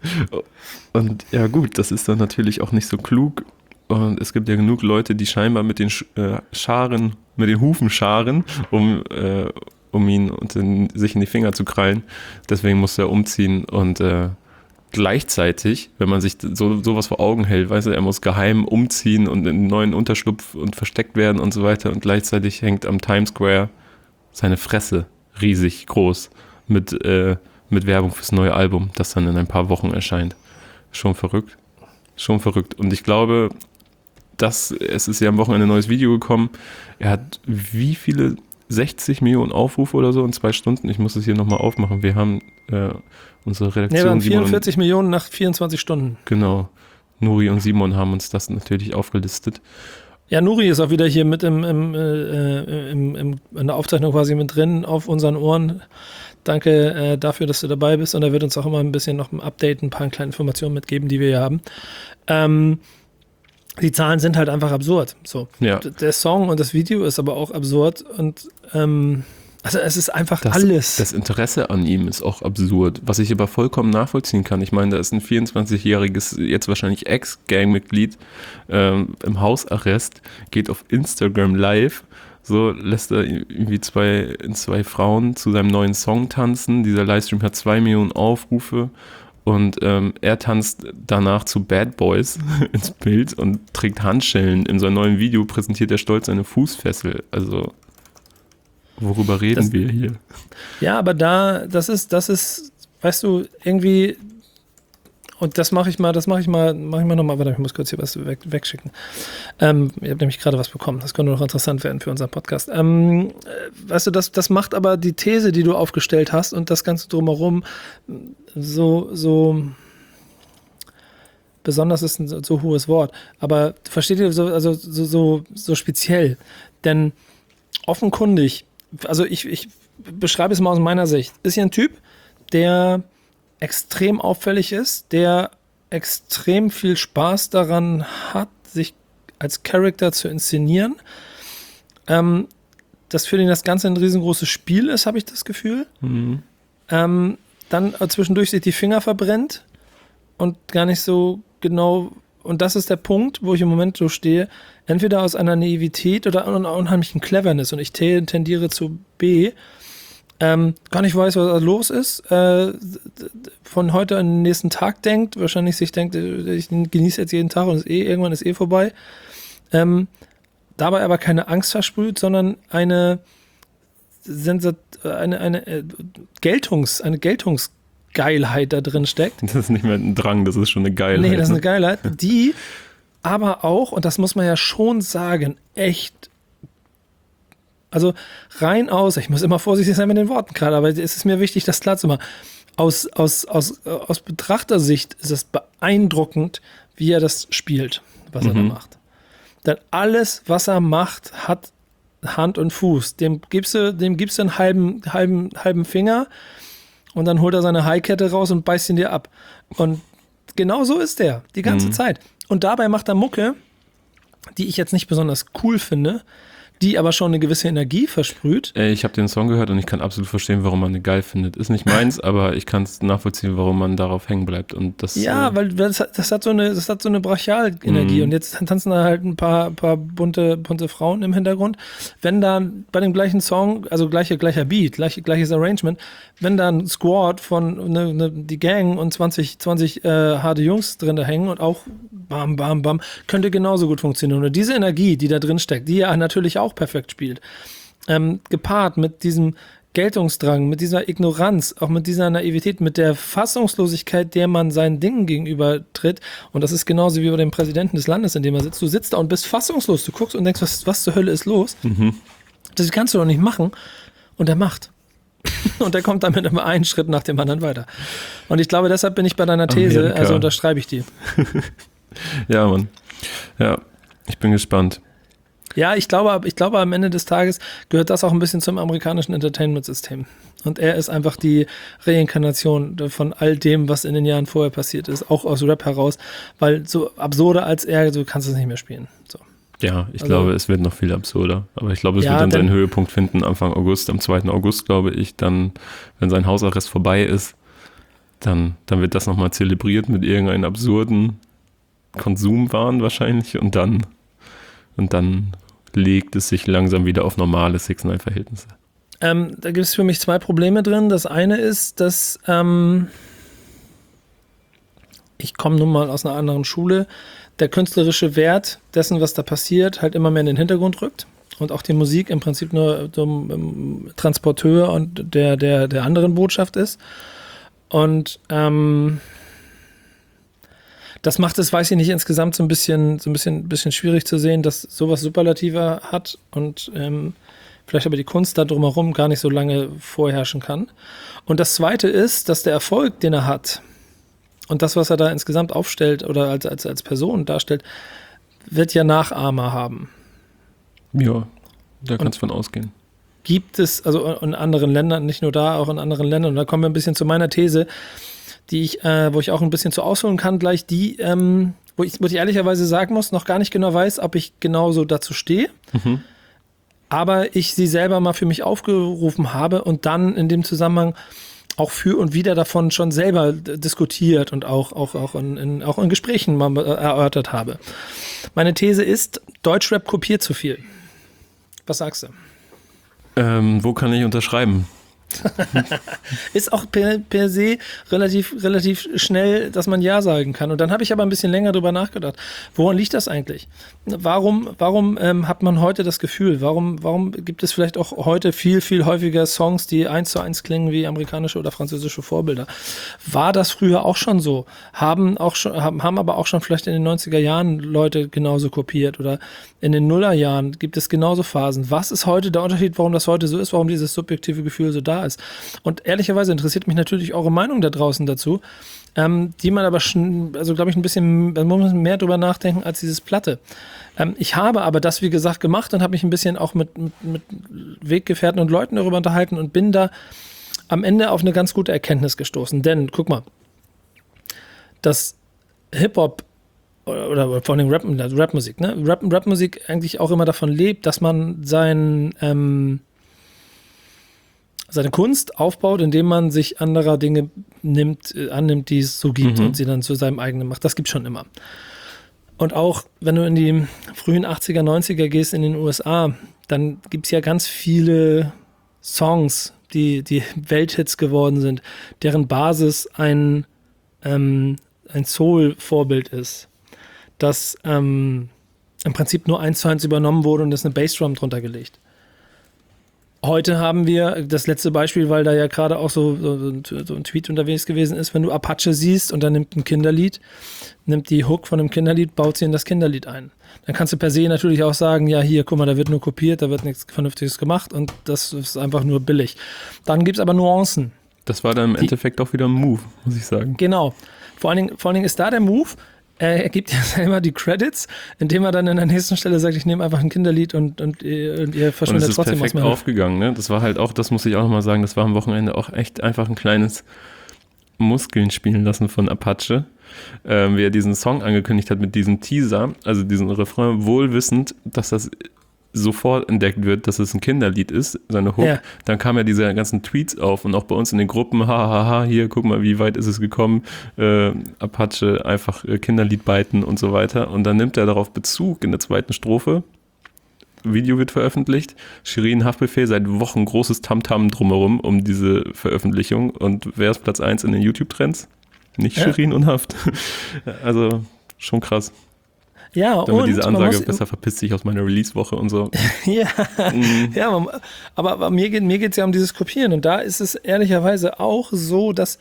und ja gut, das ist dann natürlich auch nicht so klug. Und es gibt ja genug Leute, die scheinbar mit den Sch äh, Scharen, mit den Hufen scharen, um, äh, um ihn und in, sich in die Finger zu krallen. Deswegen muss er umziehen und äh, gleichzeitig, wenn man sich so sowas vor Augen hält, weißt du, er muss geheim umziehen und in einen neuen Unterschlupf und versteckt werden und so weiter und gleichzeitig hängt am Times Square seine Fresse riesig groß mit, äh, mit Werbung fürs neue Album, das dann in ein paar Wochen erscheint. Schon verrückt. Schon verrückt. Und ich glaube, dass es ist ja am Wochenende ein neues Video gekommen. Er hat wie viele sechzig Millionen Aufrufe oder so in zwei Stunden. Ich muss es hier nochmal aufmachen. Wir haben äh, unsere Ne, Redaktion. waren Simon vierundvierzig Millionen nach vierundzwanzig Stunden. Genau. Nuri und Simon haben uns das natürlich aufgelistet. Ja, Nuri ist auch wieder hier mit im, im, äh, im, im, in der Aufzeichnung quasi mit drin auf unseren Ohren. Danke äh, dafür, dass du dabei bist und er wird uns auch immer ein bisschen noch ein Update, ein paar kleine Informationen mitgeben, die wir hier haben. Ähm, die Zahlen sind halt einfach absurd. So. Ja. Der Song und das Video ist aber auch absurd und ähm, also es ist einfach das, alles. Das Interesse an ihm ist auch absurd, was ich aber vollkommen nachvollziehen kann. Ich meine, da ist ein vierundzwanzigjähriges, jetzt wahrscheinlich Ex-Gangmitglied ähm, im Hausarrest, geht auf Instagram live, so lässt er irgendwie zwei, zwei Frauen zu seinem neuen Song tanzen. Dieser Livestream hat zwei Millionen Aufrufe und ähm, er tanzt danach zu Bad Boys ins Bild und trägt Handschellen. In seinem neuen Video präsentiert er stolz seine Fußfessel. Also worüber reden das, wir hier? Ja, aber da, das ist, das ist, weißt du, irgendwie, und das mache ich mal, das mache ich mal, mache ich mal nochmal, warte, ich muss kurz hier was weg, wegschicken. Ähm, ich habe nämlich gerade was bekommen, das könnte noch interessant werden für unseren Podcast. Ähm, weißt du, das, das macht aber die These, die du aufgestellt hast und das Ganze drumherum so, so, besonders ist ein so, so hohes Wort, aber versteht ihr, so, also so, so, so speziell, denn offenkundig, also ich, ich beschreibe es mal aus meiner Sicht, ist hier ein Typ, der extrem auffällig ist, der extrem viel Spaß daran hat, sich als Charakter zu inszenieren, ähm, dass für ihn das Ganze ein riesengroßes Spiel ist, habe ich das Gefühl, Mhm. ähm, dann zwischendurch sich die Finger verbrennt und gar nicht so genau, und das ist der Punkt, wo ich im Moment so stehe, entweder aus einer Naivität oder einer unheimlichen Cleverness und ich tendiere zu B, ähm, gar nicht weiß, was los ist, äh, von heute an den nächsten Tag denkt, wahrscheinlich sich denkt, ich genieße jetzt jeden Tag und ist eh, irgendwann ist eh vorbei, ähm, dabei aber keine Angst versprüht, sondern eine Sensat eine, eine äh, Geltungs, eine Geltungsgeilheit da drin steckt. Das ist nicht mehr ein Drang, das ist schon eine Geilheit. Nee, das ist ne? eine Geilheit, die aber auch, und das muss man ja schon sagen, echt, also rein aus, ich muss immer vorsichtig sein mit den Worten gerade, aber es ist mir wichtig, das klar zu machen. Aus, aus, aus, aus Betrachtersicht ist es beeindruckend, wie er das spielt, was er da Mhm. macht. Denn alles, was er macht, hat Hand und Fuß. Dem gibst du, dem gibst du einen halben, halben, halben Finger und dann holt er seine Haikette raus und beißt ihn dir ab. Und genau so ist er, die ganze Mhm. Zeit. Und dabei macht er Mucke, die ich jetzt nicht besonders cool finde, die aber schon eine gewisse Energie versprüht. Ey, ich habe den Song gehört und ich kann absolut verstehen, warum man den geil findet. Ist nicht meins, aber ich kann es nachvollziehen, warum man darauf hängen bleibt. Und das, Ja, äh, weil das, hat- das hat so eine, das hat so eine Brachialenergie. Mhm. Und jetzt tanzen da halt ein paar, paar bunte, bunte Frauen im Hintergrund. Wenn da bei dem gleichen Song, also gleiche, gleicher Beat, gleiche, gleiches Arrangement, wenn da ein Squad von ne, ne, die Gang und zwanzig, zwanzig äh, harte Jungs drin da hängen und auch bam, bam, bam, könnte genauso gut funktionieren. Und diese Energie, die da drin steckt, die er natürlich auch perfekt spielt, ähm, gepaart mit diesem Geltungsdrang, mit dieser Ignoranz, auch mit dieser Naivität, mit der Fassungslosigkeit, der man seinen Dingen gegenüber tritt. Und das ist genauso wie bei dem Präsidenten des Landes, in dem er sitzt. Du sitzt da und bist fassungslos. Du guckst und denkst, was, was zur Hölle ist los? Mhm. Das kannst du doch nicht machen. Und er macht. Und er kommt damit immer einen Schritt nach dem anderen weiter. Und ich glaube, deshalb bin ich bei deiner These, Amerika. also unterschreibe ich die. Ja, Mann. Ja, ich bin gespannt. Ja, ich glaube, ich glaube, am Ende des Tages gehört das auch ein bisschen zum amerikanischen Entertainment-System. Und er ist einfach die Reinkarnation von all dem, was in den Jahren vorher passiert ist, auch aus Rap heraus, weil so absurder als er, du kannst es nicht mehr spielen. So. Ja, ich Also- glaube, es wird noch viel absurder. Aber ich glaube, es Ja, wird dann denn- seinen Höhepunkt finden Anfang August, am zweiten August, glaube ich. Dann, wenn sein Hausarrest vorbei ist, dann, dann wird das nochmal zelebriert mit irgendeinem absurden Konsumwahn wahrscheinlich. Und dann, und dann legt es sich langsam wieder auf normale six nine Verhältnisse. Ähm, da gibt es für mich zwei Probleme drin. Das eine ist, dass ähm, ich komme nun mal aus einer anderen Schule, der künstlerische Wert dessen, was da passiert, halt immer mehr in den Hintergrund rückt und auch die Musik im Prinzip nur so ein Transporteur und der, der, der anderen Botschaft ist. Und ähm, das macht es, weiß ich nicht, insgesamt so ein bisschen, so ein bisschen, bisschen schwierig zu sehen, dass sowas Superlativer hat und ähm, vielleicht aber die Kunst da drumherum gar nicht so lange vorherrschen kann. Und das Zweite ist, dass der Erfolg, den er hat und das, was er da insgesamt aufstellt oder als, als, als Person darstellt, wird ja Nachahmer haben. Ja, da kannst du von ausgehen. Gibt es, also in anderen Ländern, nicht nur da, auch in anderen Ländern, und da kommen wir ein bisschen zu meiner These, die ich, äh, wo ich auch ein bisschen zu ausholen kann, gleich die, ähm, wo wo ich, wo ich ehrlicherweise sagen muss, noch gar nicht genau weiß, ob ich genauso dazu stehe. Mhm. Aber ich sie selber mal für mich aufgerufen habe und dann in dem Zusammenhang auch für und wieder davon schon selber diskutiert und auch, auch, auch, in, in, auch in Gesprächen mal erörtert habe. Meine These ist, Deutschrap kopiert zu viel. Was sagst du? Ähm, wo kann ich unterschreiben? Ist auch per, per se relativ, relativ schnell, dass man Ja sagen kann. Und dann habe ich aber ein bisschen länger drüber nachgedacht. Woran liegt das eigentlich? Warum, warum ähm, hat man heute das Gefühl? Warum, warum gibt es vielleicht auch heute viel, viel häufiger Songs, die eins zu eins klingen wie amerikanische oder französische Vorbilder? War das früher auch schon so? Haben, auch schon, haben, haben aber auch schon vielleicht in den neunziger Jahren Leute genauso kopiert? Oder in den Nullerjahren gibt es genauso Phasen? Was ist heute der Unterschied, warum das heute so ist? Warum dieses subjektive Gefühl so da ist? Und ehrlicherweise interessiert mich natürlich eure Meinung da draußen dazu, ähm, die man aber schon, also glaube ich, ein bisschen, da muss man mehr drüber nachdenken als dieses Platte. Ähm, ich habe aber das, wie gesagt, gemacht und habe mich ein bisschen auch mit, mit, mit Weggefährten und Leuten darüber unterhalten und bin da am Ende auf eine ganz gute Erkenntnis gestoßen. Denn, guck mal, das Hip-Hop oder, oder vor allem Rap, also Rapmusik, ne? Rap, Rapmusik eigentlich auch immer davon lebt, dass man sein ähm, seine Kunst aufbaut, indem man sich anderer Dinge nimmt, äh, annimmt, die es so gibt, mhm. und sie dann zu seinem eigenen macht. Das gibt es schon immer. Und auch, wenn du in die frühen achtziger, neunziger gehst in den U S A, dann gibt es ja ganz viele Songs, die, die Welthits geworden sind, deren Basis ein, ähm, ein Soul-Vorbild ist, das ähm, im Prinzip nur eins zu eins übernommen wurde und ist eine Bassdrum drunter gelegt. Heute haben wir das letzte Beispiel, weil da ja gerade auch so, so, so ein Tweet unterwegs gewesen ist, wenn du Apache siehst und dann nimmt ein Kinderlied, nimmt die Hook von einem Kinderlied, baut sie in das Kinderlied ein. Dann kannst du per se natürlich auch sagen, ja hier, guck mal, da wird nur kopiert, da wird nichts Vernünftiges gemacht und das ist einfach nur billig. Dann gibt es aber Nuancen. Das war dann im die, Endeffekt auch wieder ein Move, muss ich sagen. Genau. Vor allen Dingen, vor allen Dingen ist da der Move, er gibt ja selber die Credits, indem er dann an der nächsten Stelle sagt, ich nehme einfach ein Kinderlied und, und, und ihr verschwindet trotzdem aus meinem Leben. Aufgegangen, ne? Das war halt auch, das muss ich auch nochmal sagen, das war am Wochenende auch echt einfach ein kleines Muskeln spielen lassen von Apache, ähm, wie er diesen Song angekündigt hat mit diesem Teaser, also diesen Refrain, wohlwissend, dass das sofort entdeckt wird, dass es ein Kinderlied ist, seine Hook, ja. Dann kamen ja diese ganzen Tweets auf und auch bei uns in den Gruppen, hahaha, ha, ha, hier, guck mal, wie weit ist es gekommen, äh, Apache, einfach äh, Kinderlied beiten und so weiter. Und dann nimmt er darauf Bezug in der zweiten Strophe, Video wird veröffentlicht, Shirin Haftbefehl seit Wochen großes Tamtam drumherum um diese Veröffentlichung und wer ist Platz eins in den YouTube-Trends? Nicht ja. Shirin und Haft. Also schon krass. Ja, dann und diese Ansage, besser verpisst sich aus meiner Release-Woche und so. ja, mhm. ja, aber, aber mir geht mir geht's ja um dieses Kopieren und da ist es ehrlicherweise auch so, dass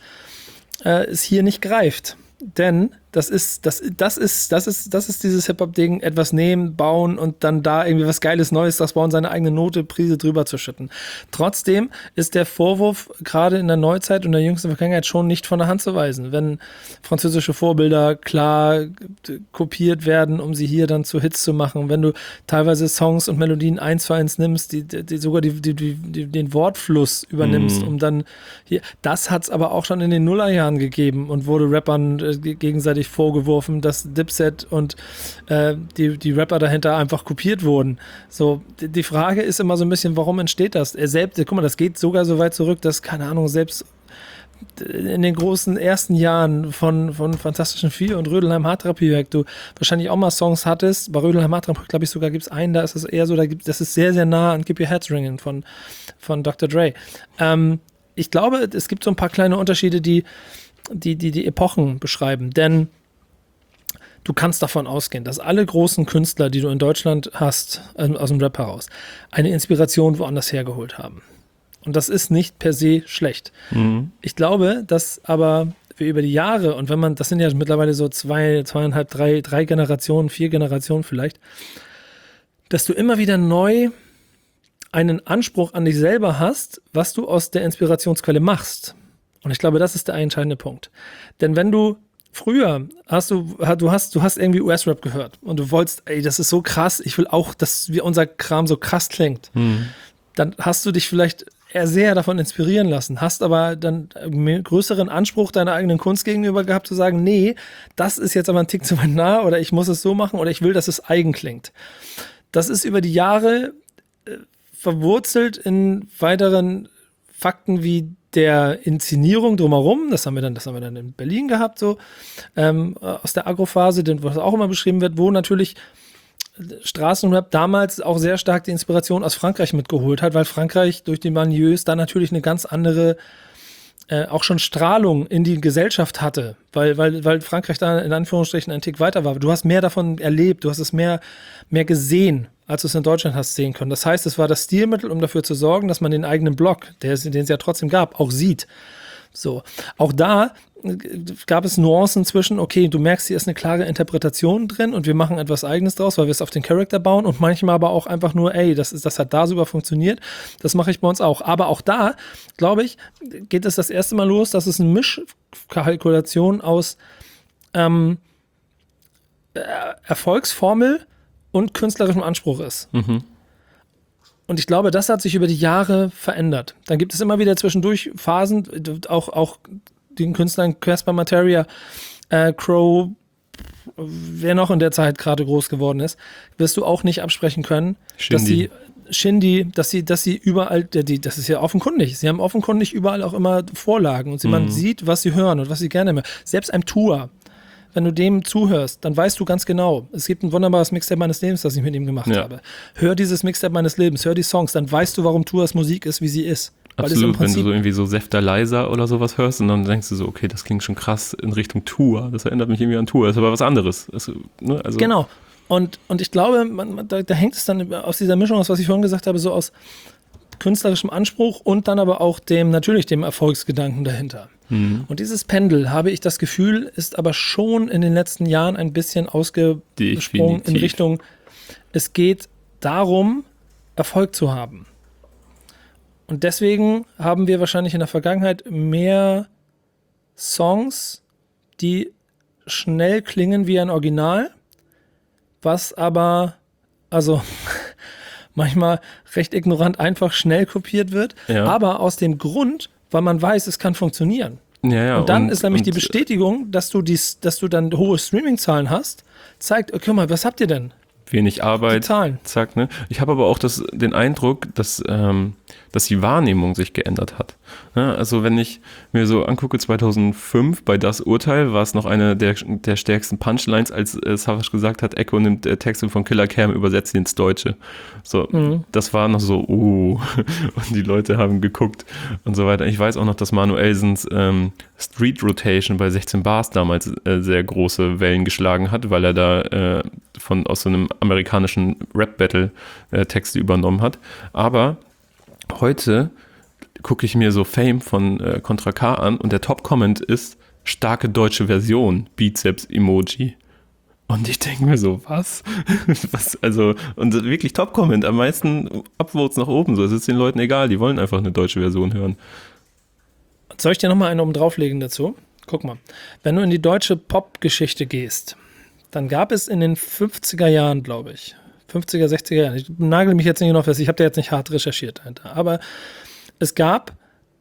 äh, es hier nicht greift. Denn das ist, das, das ist, das ist, das ist dieses Hip-Hop-Ding, etwas nehmen, bauen und dann da irgendwie was Geiles Neues, das bauen, seine eigene Note, Prise drüber zu schütten. Trotzdem ist der Vorwurf gerade in der Neuzeit und der jüngsten Vergangenheit schon nicht von der Hand zu weisen. Wenn französische Vorbilder klar kopiert werden, um sie hier dann zu Hits zu machen, wenn du teilweise Songs und Melodien eins zu eins nimmst, die, die sogar die, die, die, den Wortfluss übernimmst, mm. um dann hier, das hat es aber auch schon in den Nullerjahren gegeben und wurde Rappern äh, gegenseitig vorgeworfen, dass Dipset und äh, die, die Rapper dahinter einfach kopiert wurden. So, die, die Frage ist immer so ein bisschen, warum entsteht das? Er selbst, guck mal, das geht sogar so weit zurück, dass, keine Ahnung, selbst in den großen ersten Jahren von, von Fantastischen Vier und Rödelheim Hardtrap-Projekt du wahrscheinlich auch mal Songs hattest. Bei Rödelheim Hardtrap, glaube ich, sogar gibt es einen, da ist es eher so, da gibt, das ist sehr, sehr nah an Keep Your Heads Ringing von, von Doktor Dre. Ähm, ich glaube, es gibt so ein paar kleine Unterschiede, die die, die die Epochen beschreiben, denn du kannst davon ausgehen, dass alle großen Künstler, die du in Deutschland hast, also aus dem Rap heraus, eine Inspiration woanders hergeholt haben. Und das ist nicht per se schlecht. Mhm. Ich glaube, dass aber wir über die Jahre, und wenn man, das sind ja mittlerweile so zwei, zweieinhalb, drei, drei Generationen, vier Generationen vielleicht, dass du immer wieder neu einen Anspruch an dich selber hast, was du aus der Inspirationsquelle machst. Und ich glaube, das ist der entscheidende Punkt. Denn wenn du früher hast du, du hast, du hast irgendwie U S-Rap gehört und du wolltest, ey, das ist so krass, ich will auch, dass wie unser Kram so krass klingt. Mhm. Dann hast du dich vielleicht eher sehr davon inspirieren lassen, hast aber dann einen größeren Anspruch deiner eigenen Kunst gegenüber gehabt, zu sagen, nee, das ist jetzt aber ein Tick zu weit nah oder ich muss es so machen oder ich will, dass es eigen klingt. Das ist über die Jahre äh, verwurzelt in weiteren Fakten wie der Inszenierung drumherum, das haben wir dann, das haben wir dann in Berlin gehabt, so ähm, aus der Agro-Phase, was auch immer beschrieben wird, wo natürlich Straßenrap damals auch sehr stark die Inspiration aus Frankreich mitgeholt hat, weil Frankreich durch die Milieus dann natürlich eine ganz andere, äh, auch schon Strahlung in die Gesellschaft hatte, weil, weil, weil Frankreich da in Anführungsstrichen einen Tick weiter war. Du hast mehr davon erlebt, du hast es mehr, mehr gesehen, als du es in Deutschland hast sehen können. Das heißt, es war das Stilmittel, um dafür zu sorgen, dass man den eigenen Block, der, den es ja trotzdem gab, auch sieht. So, auch da gab es Nuancen zwischen, okay, du merkst, hier ist eine klare Interpretation drin und wir machen etwas Eigenes draus, weil wir es auf den Charakter bauen und manchmal aber auch einfach nur, ey, das, ist, das hat da super funktioniert, das mache ich bei uns auch. Aber auch da, glaube ich, geht es das erste Mal los, dass es eine Mischkalkulation aus ähm, Erfolgsformel und künstlerischem Anspruch ist. Mhm. Und ich glaube, das hat sich über die Jahre verändert. Dann gibt es immer wieder zwischendurch Phasen, auch, auch den Künstlern Casper Materia, äh, Crow, wer noch in der Zeit gerade groß geworden ist, wirst du auch nicht absprechen können, Shindy. dass sie Shindy, dass sie, dass sie überall, die, das ist ja offenkundig, sie haben offenkundig überall auch immer Vorlagen und sie, mhm. man sieht, was sie hören und was sie gerne mehr. Selbst ein Tour, wenn du dem zuhörst, dann weißt du ganz genau, es gibt ein wunderbares Mixtape meines Lebens, das ich mit ihm gemacht ja. habe. Hör dieses Mixtape meines Lebens, hör die Songs, dann weißt du, warum Tours Musik ist, wie sie ist. Absolut, wenn du so irgendwie so Säfter leiser oder sowas hörst und dann denkst du so, okay, das klingt schon krass in Richtung Tour. Das erinnert mich irgendwie an Tour, das ist aber was anderes. Das, ne, also genau. Und, und ich glaube, man, man, da, da hängt es dann aus dieser Mischung aus, was ich vorhin gesagt habe, so aus künstlerischem Anspruch und dann aber auch dem, natürlich dem Erfolgsgedanken dahinter. Mhm. Und dieses Pendel, habe ich das Gefühl, ist aber schon in den letzten Jahren ein bisschen ausgesprungen in Richtung, es geht darum, Erfolg zu haben. Und deswegen haben wir wahrscheinlich in der Vergangenheit mehr Songs, die schnell klingen wie ein Original, was aber, also manchmal recht ignorant einfach schnell kopiert wird, ja. aber aus dem Grund, weil man weiß, es kann funktionieren. Ja, ja, und dann und, ist nämlich und, die Bestätigung, dass du, dies, dass du dann hohe Streaming-Zahlen hast, zeigt, okay, mal, was habt ihr denn? Wenig Arbeit, die Zahlen. Zack, ne? Ich habe aber auch das, den Eindruck, dass, ähm, dass die Wahrnehmung sich geändert hat. Ja, also wenn ich mir so angucke, zweitausendfünf bei Das Urteil war es noch eine der, der stärksten Punchlines, als äh, Savage gesagt hat, Echo nimmt äh, Texte von Killer Cam, übersetzt sie ins Deutsche. So, mhm. Das war noch so, uh, und die Leute haben geguckt und so weiter. Ich weiß auch noch, dass Manuelsens ähm, Street Rotation bei sechzehn Bars damals äh, sehr große Wellen geschlagen hat, weil er da äh, von aus so einem amerikanischen Rap-Battle äh, Texte übernommen hat. Aber heute gucke ich mir so Fame von äh, Contra K an und der Top-Comment ist starke deutsche Version, Bizeps-Emoji. Und ich denke mir so, was? was? Also, und wirklich Top-Comment, am meisten Upvotes nach oben. So, es ist den Leuten egal, die wollen einfach eine deutsche Version hören. Soll ich dir nochmal eine oben drauflegen dazu? Guck mal, wenn du in die deutsche Pop-Geschichte gehst, dann gab es in den fünfziger Jahren, glaube ich, fünfziger, sechziger Jahren, ich nagel mich jetzt nicht noch fest, ich habe da jetzt nicht hart recherchiert dahinter, aber es gab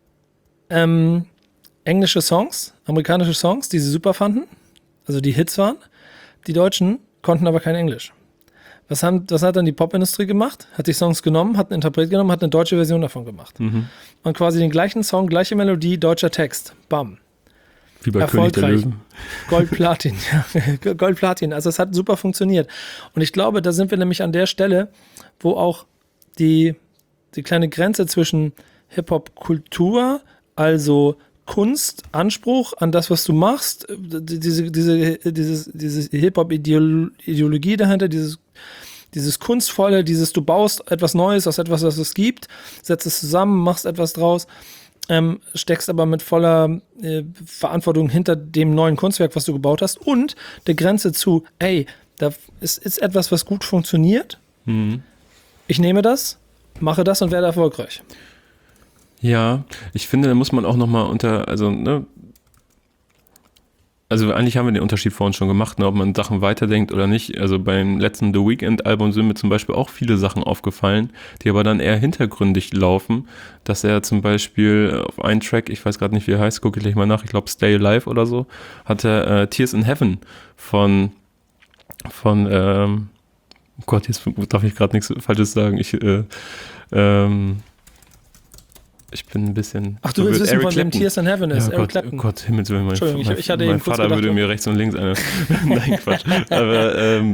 ähm, englische Songs, amerikanische Songs, die sie super fanden, also die Hits waren. Die Deutschen konnten aber kein Englisch. Was, haben, was hat dann die Popindustrie gemacht? Hat die Songs genommen, hat einen Interpret genommen, hat eine deutsche Version davon gemacht. Mhm. Und quasi den gleichen Song, gleiche Melodie, deutscher Text. Bam. Wie bei König der Löwen. Gold, Platin. Ja. Gold, Platin. Also es hat super funktioniert. Und ich glaube, da sind wir nämlich an der Stelle, wo auch die, die kleine Grenze zwischen Hip-Hop-Kultur, also Kunst, Anspruch an das, was du machst, diese, diese, diese, diese Hip-Hop-Ideologie dahinter, dieses, dieses Kunstvolle, dieses du baust etwas Neues aus etwas, was es gibt, setzt es zusammen, machst etwas draus, ähm, steckst aber mit voller äh, Verantwortung hinter dem neuen Kunstwerk, was du gebaut hast und der Grenze zu, ey, da ist, ist etwas, was gut funktioniert, mhm. ich nehme das, mache das und werde erfolgreich. Ja, ich finde, da muss man auch nochmal unter, also, ne, also eigentlich haben wir den Unterschied vorhin schon gemacht, ne, ob man Sachen weiterdenkt oder nicht. Also beim letzten The Weeknd-Album sind mir zum Beispiel auch viele Sachen aufgefallen, die aber dann eher hintergründig laufen, dass er zum Beispiel auf einen Track, ich weiß gerade nicht, wie er heißt, gucke ich gleich mal nach, ich glaube Stay Alive oder so, hat er äh, Tears in Heaven von, von ähm, oh Gott, jetzt darf ich gerade nichts Falsches sagen, ich, äh, ähm, Ich bin ein bisschen. Ach, du willst wissen, von wem Tears in Heaven ist, ja, Eric Gott, Clapton. Oh Gott, Himmelswillen, mein, Entschuldigung, mein, ich, ich hatte mein eben kurz Vater gedacht, würde mir rechts und links eine. Nein, Quatsch. Aber ähm,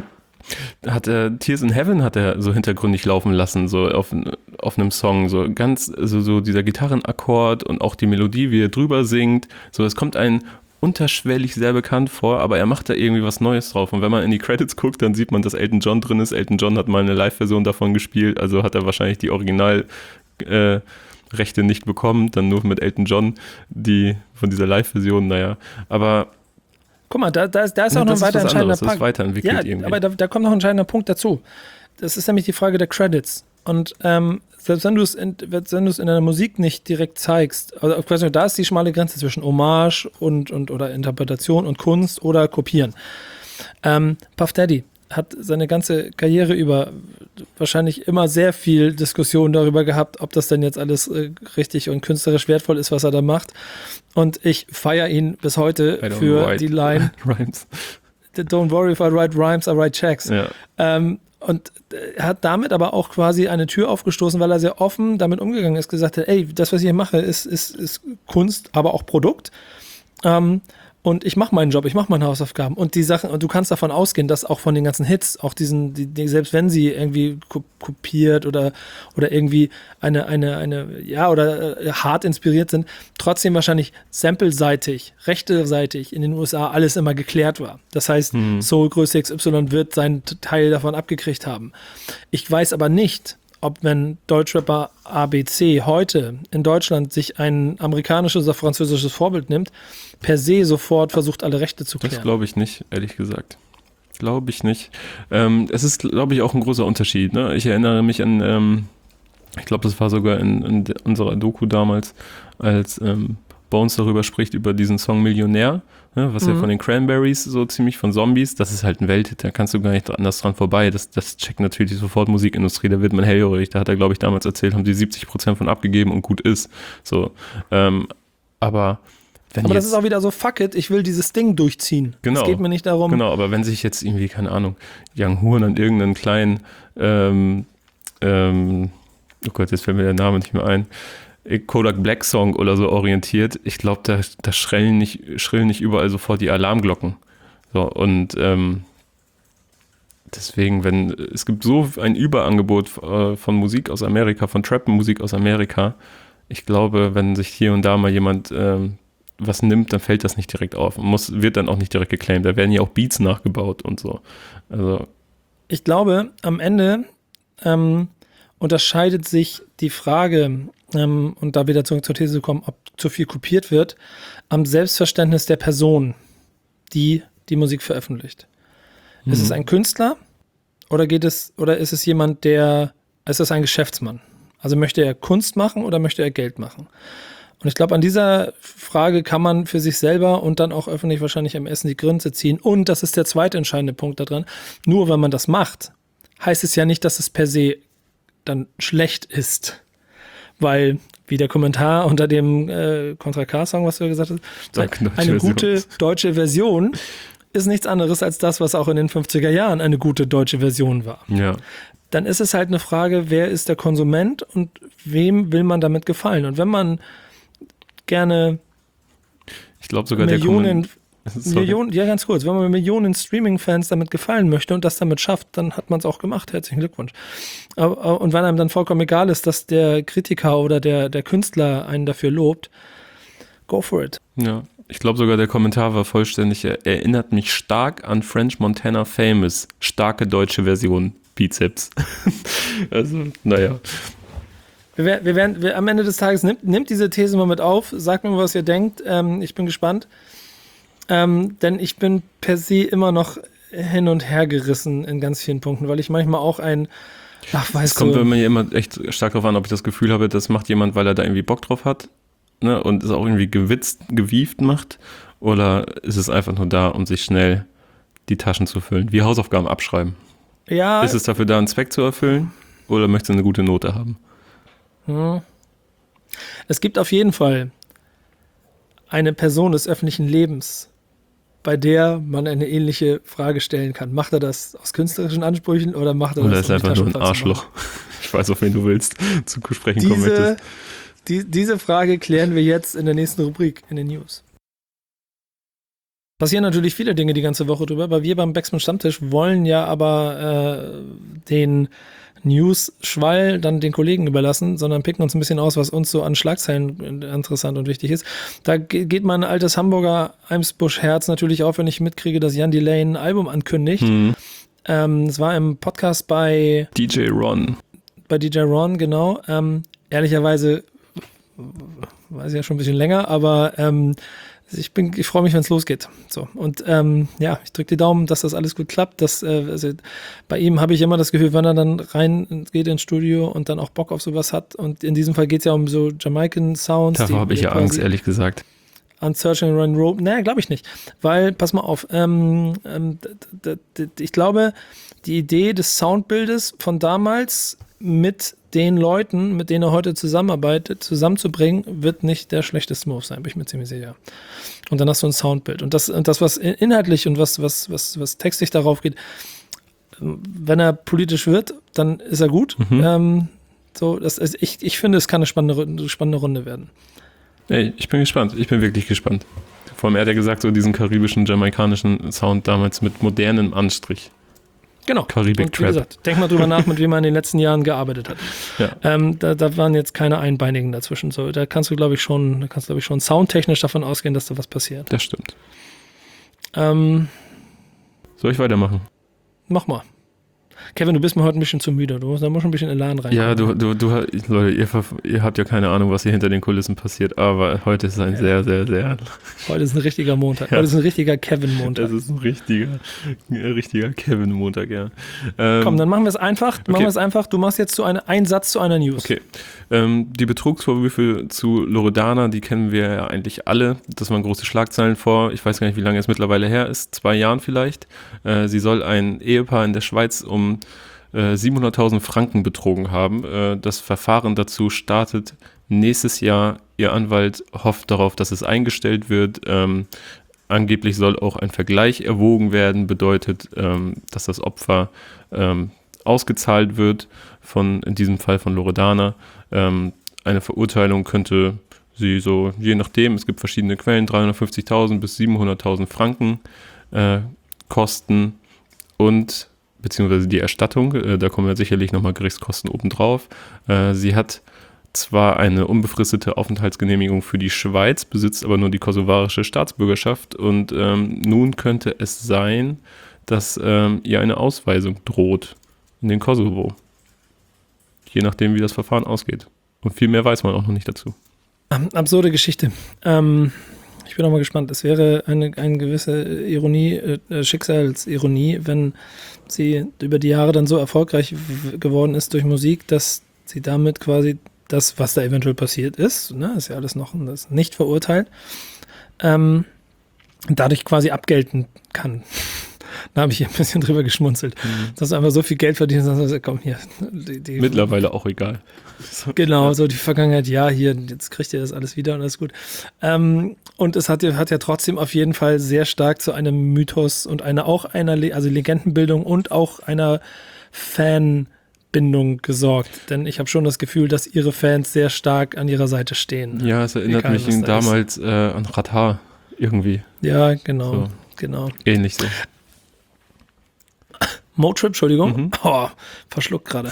hat er Tears in Heaven hat er so hintergründig laufen lassen, so auf, auf einem Song, so ganz, so, so dieser Gitarrenakkord und auch die Melodie, wie er drüber singt. So, es kommt einem unterschwellig sehr bekannt vor, aber er macht da irgendwie was Neues drauf. Und wenn man in die Credits guckt, dann sieht man, dass Elton John drin ist. Elton John hat mal eine Live-Version davon gespielt, also hat er wahrscheinlich die Original äh, Rechte nicht bekommen, dann nur mit Elton John, die von dieser Live-Version, naja, aber guck mal, da, da, da ist ja, auch noch ein das weiter ist was entscheidender anderes, das ist Punkt. weiterentwickelt Ja, irgendwie. aber da, da kommt noch ein entscheidender Punkt dazu. Das ist nämlich die Frage der Credits. Und ähm, selbst wenn du es in, wenn du es in deiner Musik nicht direkt zeigst, also quasi da ist die schmale Grenze zwischen Hommage und, und oder Interpretation und Kunst oder Kopieren. Ähm, Puff Daddy hat seine ganze Karriere über wahrscheinlich immer sehr viel Diskussion darüber gehabt, ob das denn jetzt alles äh, richtig und künstlerisch wertvoll ist, was er da macht. Und ich feiere ihn bis heute für write die Line Rhymes. Don't worry if I write rhymes, I write checks. Ja. Ähm, und er hat damit aber auch quasi eine Tür aufgestoßen, weil er sehr offen damit umgegangen ist, gesagt hat, ey, das, was ich hier mache, ist, ist, ist Kunst, aber auch Produkt. Ähm, Und ich mache meinen Job, ich mache meine Hausaufgaben. Und die Sachen, und du kannst davon ausgehen, dass auch von den ganzen Hits, auch diesen, die, die, selbst wenn sie irgendwie kopiert oder, oder irgendwie eine, eine, eine, ja, oder äh, hart inspiriert sind, trotzdem wahrscheinlich sampleseitig, rechteseitig in den U S A alles immer geklärt war. Das heißt, hm. Soulgröße X Y wird seinen Teil davon abgekriegt haben. Ich weiß aber nicht, ob wenn Deutschrapper A B C heute in Deutschland sich ein amerikanisches oder französisches Vorbild nimmt, per se sofort versucht, alle Rechte zu klären. Das glaube ich nicht, ehrlich gesagt. Glaube ich nicht. Ähm, es ist, glaube ich, auch ein großer Unterschied. Ne? Ich erinnere mich an, ähm, ich glaube, das war sogar in, in unserer Doku damals, als ähm, Bones darüber spricht, über diesen Song Millionär, ne, was mhm. ja von den Cranberries so ziemlich von Zombies, das ist halt ein Welthit, da kannst du gar nicht anders dran vorbei. Das, das checkt natürlich sofort Musikindustrie, da wird man hellhörig. Da hat er, glaube ich, damals erzählt, haben die siebzig Prozent von abgegeben und gut ist. So, ähm, aber wenn Aber jetzt, das ist auch wieder so, fuck it, ich will dieses Ding durchziehen. Genau, es geht mir nicht darum. Genau, aber wenn sich jetzt irgendwie, keine Ahnung, Young Horn an irgendeinen kleinen, ähm, ähm, oh Gott, jetzt fällt mir der Name nicht mehr ein, Kodak Black Song oder so orientiert, ich glaube, da, da schrillen, nicht, schrillen nicht überall sofort die Alarmglocken. So, und ähm, deswegen, wenn, es gibt so ein Überangebot äh, von Musik aus Amerika, von Trap-Musik aus Amerika, ich glaube, wenn sich hier und da mal jemand ähm, was nimmt, dann fällt das nicht direkt auf und muss, wird dann auch nicht direkt geclaimed. Da werden ja auch Beats nachgebaut und so. Also ich glaube, am Ende ähm, unterscheidet sich die Frage, ähm, und da wieder zur, zur These kommen, ob zu viel kopiert wird, am Selbstverständnis der Person, die die Musik veröffentlicht. Mhm. Ist es ein Künstler oder geht es, oder ist es jemand, der, ist es ein Geschäftsmann? Also möchte er Kunst machen oder möchte er Geld machen? Und ich glaube, an dieser Frage kann man für sich selber und dann auch öffentlich wahrscheinlich am Essen die Grenze ziehen. Und das ist der zweite entscheidende Punkt daran. Nur wenn man das macht, heißt es ja nicht, dass es per se dann schlecht ist. Weil, wie der Kommentar unter dem äh, Contra K-Song, was du gesagt hast, Danke, eine gute deutsche Version ist nichts anderes als das, was auch in den fünfziger Jahren eine gute deutsche Version war. Ja. Dann ist es halt eine Frage, wer ist der Konsument und wem will man damit gefallen? Und wenn man gerne ich glaube sogar Millionen, der Millionen, ja ganz kurz, wenn man Millionen Streaming-Fans damit gefallen möchte und das damit schafft, dann hat man es auch gemacht. Herzlichen Glückwunsch. Aber, und wenn einem dann vollkommen egal ist, dass der Kritiker oder der, der Künstler einen dafür lobt, go for it. Ja, ich glaube sogar der Kommentar war vollständig, er erinnert mich stark an French Montana Famous, starke deutsche Version, Bizeps. Also, naja. Wir, wir werden, wir, am Ende des Tages nimmt, nimmt diese These mal mit auf, sagt mir, was ihr denkt. Ähm, ich bin gespannt. Ähm, denn ich bin per se immer noch hin und her gerissen in ganz vielen Punkten, weil ich manchmal auch ein, ach, weißt Es kommt du, bei mir immer echt stark darauf an, ob ich das Gefühl habe, das macht jemand, weil er da irgendwie Bock drauf hat, ne, und es auch irgendwie gewitzt, gewieft macht, Oder ist es einfach nur da, um sich schnell die Taschen zu füllen? Wie Hausaufgaben abschreiben. Ja. Ist es dafür da, einen Zweck zu erfüllen? Oder möchtest du eine gute Note haben? Hm. Es gibt auf jeden Fall eine Person des öffentlichen Lebens, bei der man eine ähnliche Frage stellen kann. Macht er das aus künstlerischen Ansprüchen oder macht er oder das ist einfach nur ein Arschloch? Ich weiß, auf wen du willst zu sprechen kommen diese, möchtest. Die, diese Frage klären wir jetzt in der nächsten Rubrik in den News. Passieren natürlich viele Dinge die ganze Woche drüber, weil wir beim Backspin Stammtisch wollen ja aber äh, den News-Schwall dann den Kollegen überlassen, sondern picken uns ein bisschen aus, was uns so an Schlagzeilen interessant und wichtig ist. Da geht mein altes Hamburger Eimsbusch-Herz natürlich auf, wenn ich mitkriege, dass Jan Delay ein Album ankündigt. Hm. Ähm, es war im Podcast bei D J Ron. Bei D J Ron, genau. Ähm, ehrlicherweise weiß ich ja schon ein bisschen länger, aber ähm, ich bin, ich freue mich, wenn es losgeht. So. Und ähm, ja, ich drücke die Daumen, dass das alles gut klappt. Dass, äh, also bei ihm habe ich immer das Gefühl, wenn er dann reingeht ins Studio und dann auch Bock auf sowas hat. Und in diesem Fall geht es ja um so Jamaican Sounds. Davor habe ich ja Angst, ehrlich gesagt. An Searching and Run Rope. Naja, glaube ich nicht. Weil, pass mal auf, ähm, ähm, d- d- d- ich glaube, die Idee des Soundbildes von damals mit den Leuten, mit denen er heute zusammenarbeitet, zusammenzubringen, wird nicht der schlechteste Move sein, bin ich mir ziemlich sicher. Und dann hast du ein Soundbild. Und das, und das was inhaltlich und was, was, was, was textlich darauf geht, wenn er politisch wird, dann ist er gut. Mhm. Ähm, so, das ist, ich, ich finde, es kann eine spannende, spannende Runde werden. Ey, ich bin gespannt. Ich bin wirklich gespannt. Vor allem, er hat ja gesagt, so diesen karibischen, jamaikanischen Sound damals mit modernem Anstrich. Genau. Karibik Und wie gesagt, denk mal drüber nach, mit wem man in den letzten Jahren gearbeitet hat. Ja. Ähm, da, da waren jetzt keine Einbeinigen dazwischen. So, da kannst du, glaube ich, schon, da kannst du, glaube ich, schon soundtechnisch davon ausgehen, dass da was passiert. Das stimmt. Ähm, Soll ich weitermachen? mach mal. Kevin, du bist mir heute ein bisschen zu müde. Du musst da muss schon ein bisschen Elan rein. Ja, du, du, du, Leute, ihr, ihr habt ja keine Ahnung, was hier hinter den Kulissen passiert, aber heute ist ein ja. sehr, sehr, sehr... Heute ist ein richtiger Montag. Ja. Heute ist ein richtiger Kevin-Montag. Das ist ein richtiger, ein richtiger Kevin-Montag, ja. Ähm, Komm, dann machen wir es einfach. Okay. Machen wir es einfach. Du machst jetzt zu eine, einen Satz zu einer News. Okay. Ähm, die Betrugsvorwürfe zu Loredana, die kennen wir ja eigentlich alle. Das waren große Schlagzeilen vor, ich weiß gar nicht, wie lange es mittlerweile her ist, zwei Jahren vielleicht. Äh, sie soll ein Ehepaar in der Schweiz um siebenhunderttausend Franken betrogen haben. Das Verfahren dazu startet nächstes Jahr. Ihr Anwalt hofft darauf, dass es eingestellt wird. Ähm, angeblich soll auch ein Vergleich erwogen werden, bedeutet, ähm, dass das Opfer ähm, ausgezahlt wird, von, in diesem Fall von Loredana. Ähm, eine Verurteilung könnte sie so, je nachdem, es gibt verschiedene Quellen, dreihundertfünfzigtausend bis siebenhunderttausend Franken äh, kosten und beziehungsweise die Erstattung, äh, da kommen ja sicherlich nochmal Gerichtskosten obendrauf. Äh, sie hat zwar eine unbefristete Aufenthaltsgenehmigung für die Schweiz, besitzt aber nur die kosovarische Staatsbürgerschaft und ähm, nun könnte es sein, dass ähm, ihr eine Ausweisung droht in den Kosovo. Je nachdem, wie das Verfahren ausgeht. Und viel mehr weiß man auch noch nicht dazu. Absurde Geschichte. Ähm, ich bin auch mal gespannt. Es wäre eine, eine gewisse Ironie, äh, Schicksalsironie, wenn sie über die Jahre dann so erfolgreich w- geworden ist durch Musik, dass sie damit quasi das, was da eventuell passiert ist, ne, ist ja alles noch das nicht verurteilt, ähm, dadurch quasi abgelten kann. Da habe ich hier ein bisschen drüber geschmunzelt. Mhm. Dass du einfach so viel Geld verdienst, dass du, komm hier. Die, die, Mittlerweile auch egal. Genau, so die Vergangenheit, ja, hier, jetzt kriegt ihr das alles wieder und alles gut. Ähm, und es hat, hat ja trotzdem auf jeden Fall sehr stark zu einem Mythos und einer auch einer, also Legendenbildung und auch einer Fanbindung gesorgt. Denn ich habe schon das Gefühl, dass ihre Fans sehr stark an ihrer Seite stehen. Ja, es erinnert Egal, mich da damals äh, an Radha irgendwie. Ja, genau, so. genau. Ähnlich so. Motrip, Entschuldigung. Mhm. Oh, verschluckt gerade.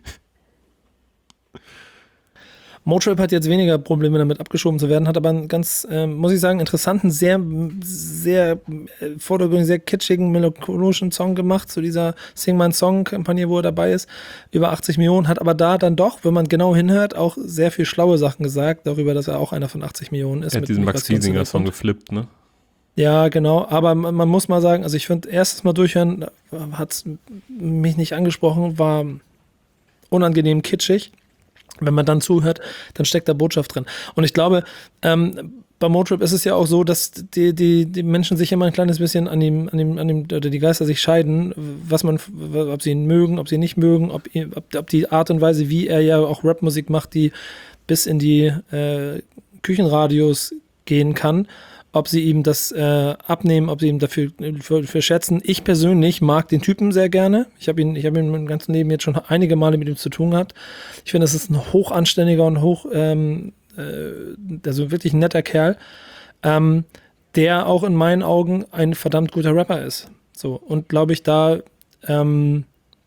Motrip hat jetzt weniger Probleme damit abgeschoben zu werden, hat aber einen ganz, äh, muss ich sagen, interessanten, sehr, sehr äh, vordergründig, sehr kitschigen, melancholischen Song gemacht zu dieser Sing My Song-Kampagne, wo er dabei ist. Über achtzig Millionen, hat aber da dann doch, wenn man genau hinhört, auch sehr viel schlaue Sachen gesagt, darüber, dass er auch einer von achtzig Millionen ist. Er hat diesen Max Giesinger-Song geflippt, ne? Ja, genau, aber man, man muss mal sagen, also ich finde, erstes Mal durchhören hat es mich nicht angesprochen, war unangenehm kitschig. Wenn man dann zuhört, dann steckt da Botschaft drin. Und ich glaube, ähm, bei Motrip ist es ja auch so, dass die, die, die Menschen sich immer ein kleines bisschen an dem, an dem, an dem, oder die Geister sich scheiden, was man, ob sie ihn mögen, ob sie ihn nicht mögen, ob, ob, ob die Art und Weise, wie er ja auch Rapmusik macht, die bis in die äh, Küchenradios gehen kann, ob sie ihm das äh, abnehmen, ob sie ihm dafür für, für schätzen. Ich persönlich mag den Typen sehr gerne. Ich habe ihn, ich habe ihn mein ganzes Leben jetzt schon einige Male mit ihm zu tun gehabt. Ich finde, das ist ein hochanständiger und hoch, ähm, äh, also wirklich ein netter Kerl, ähm, der auch in meinen Augen ein verdammt guter Rapper ist. So, und glaube ich, da ähm,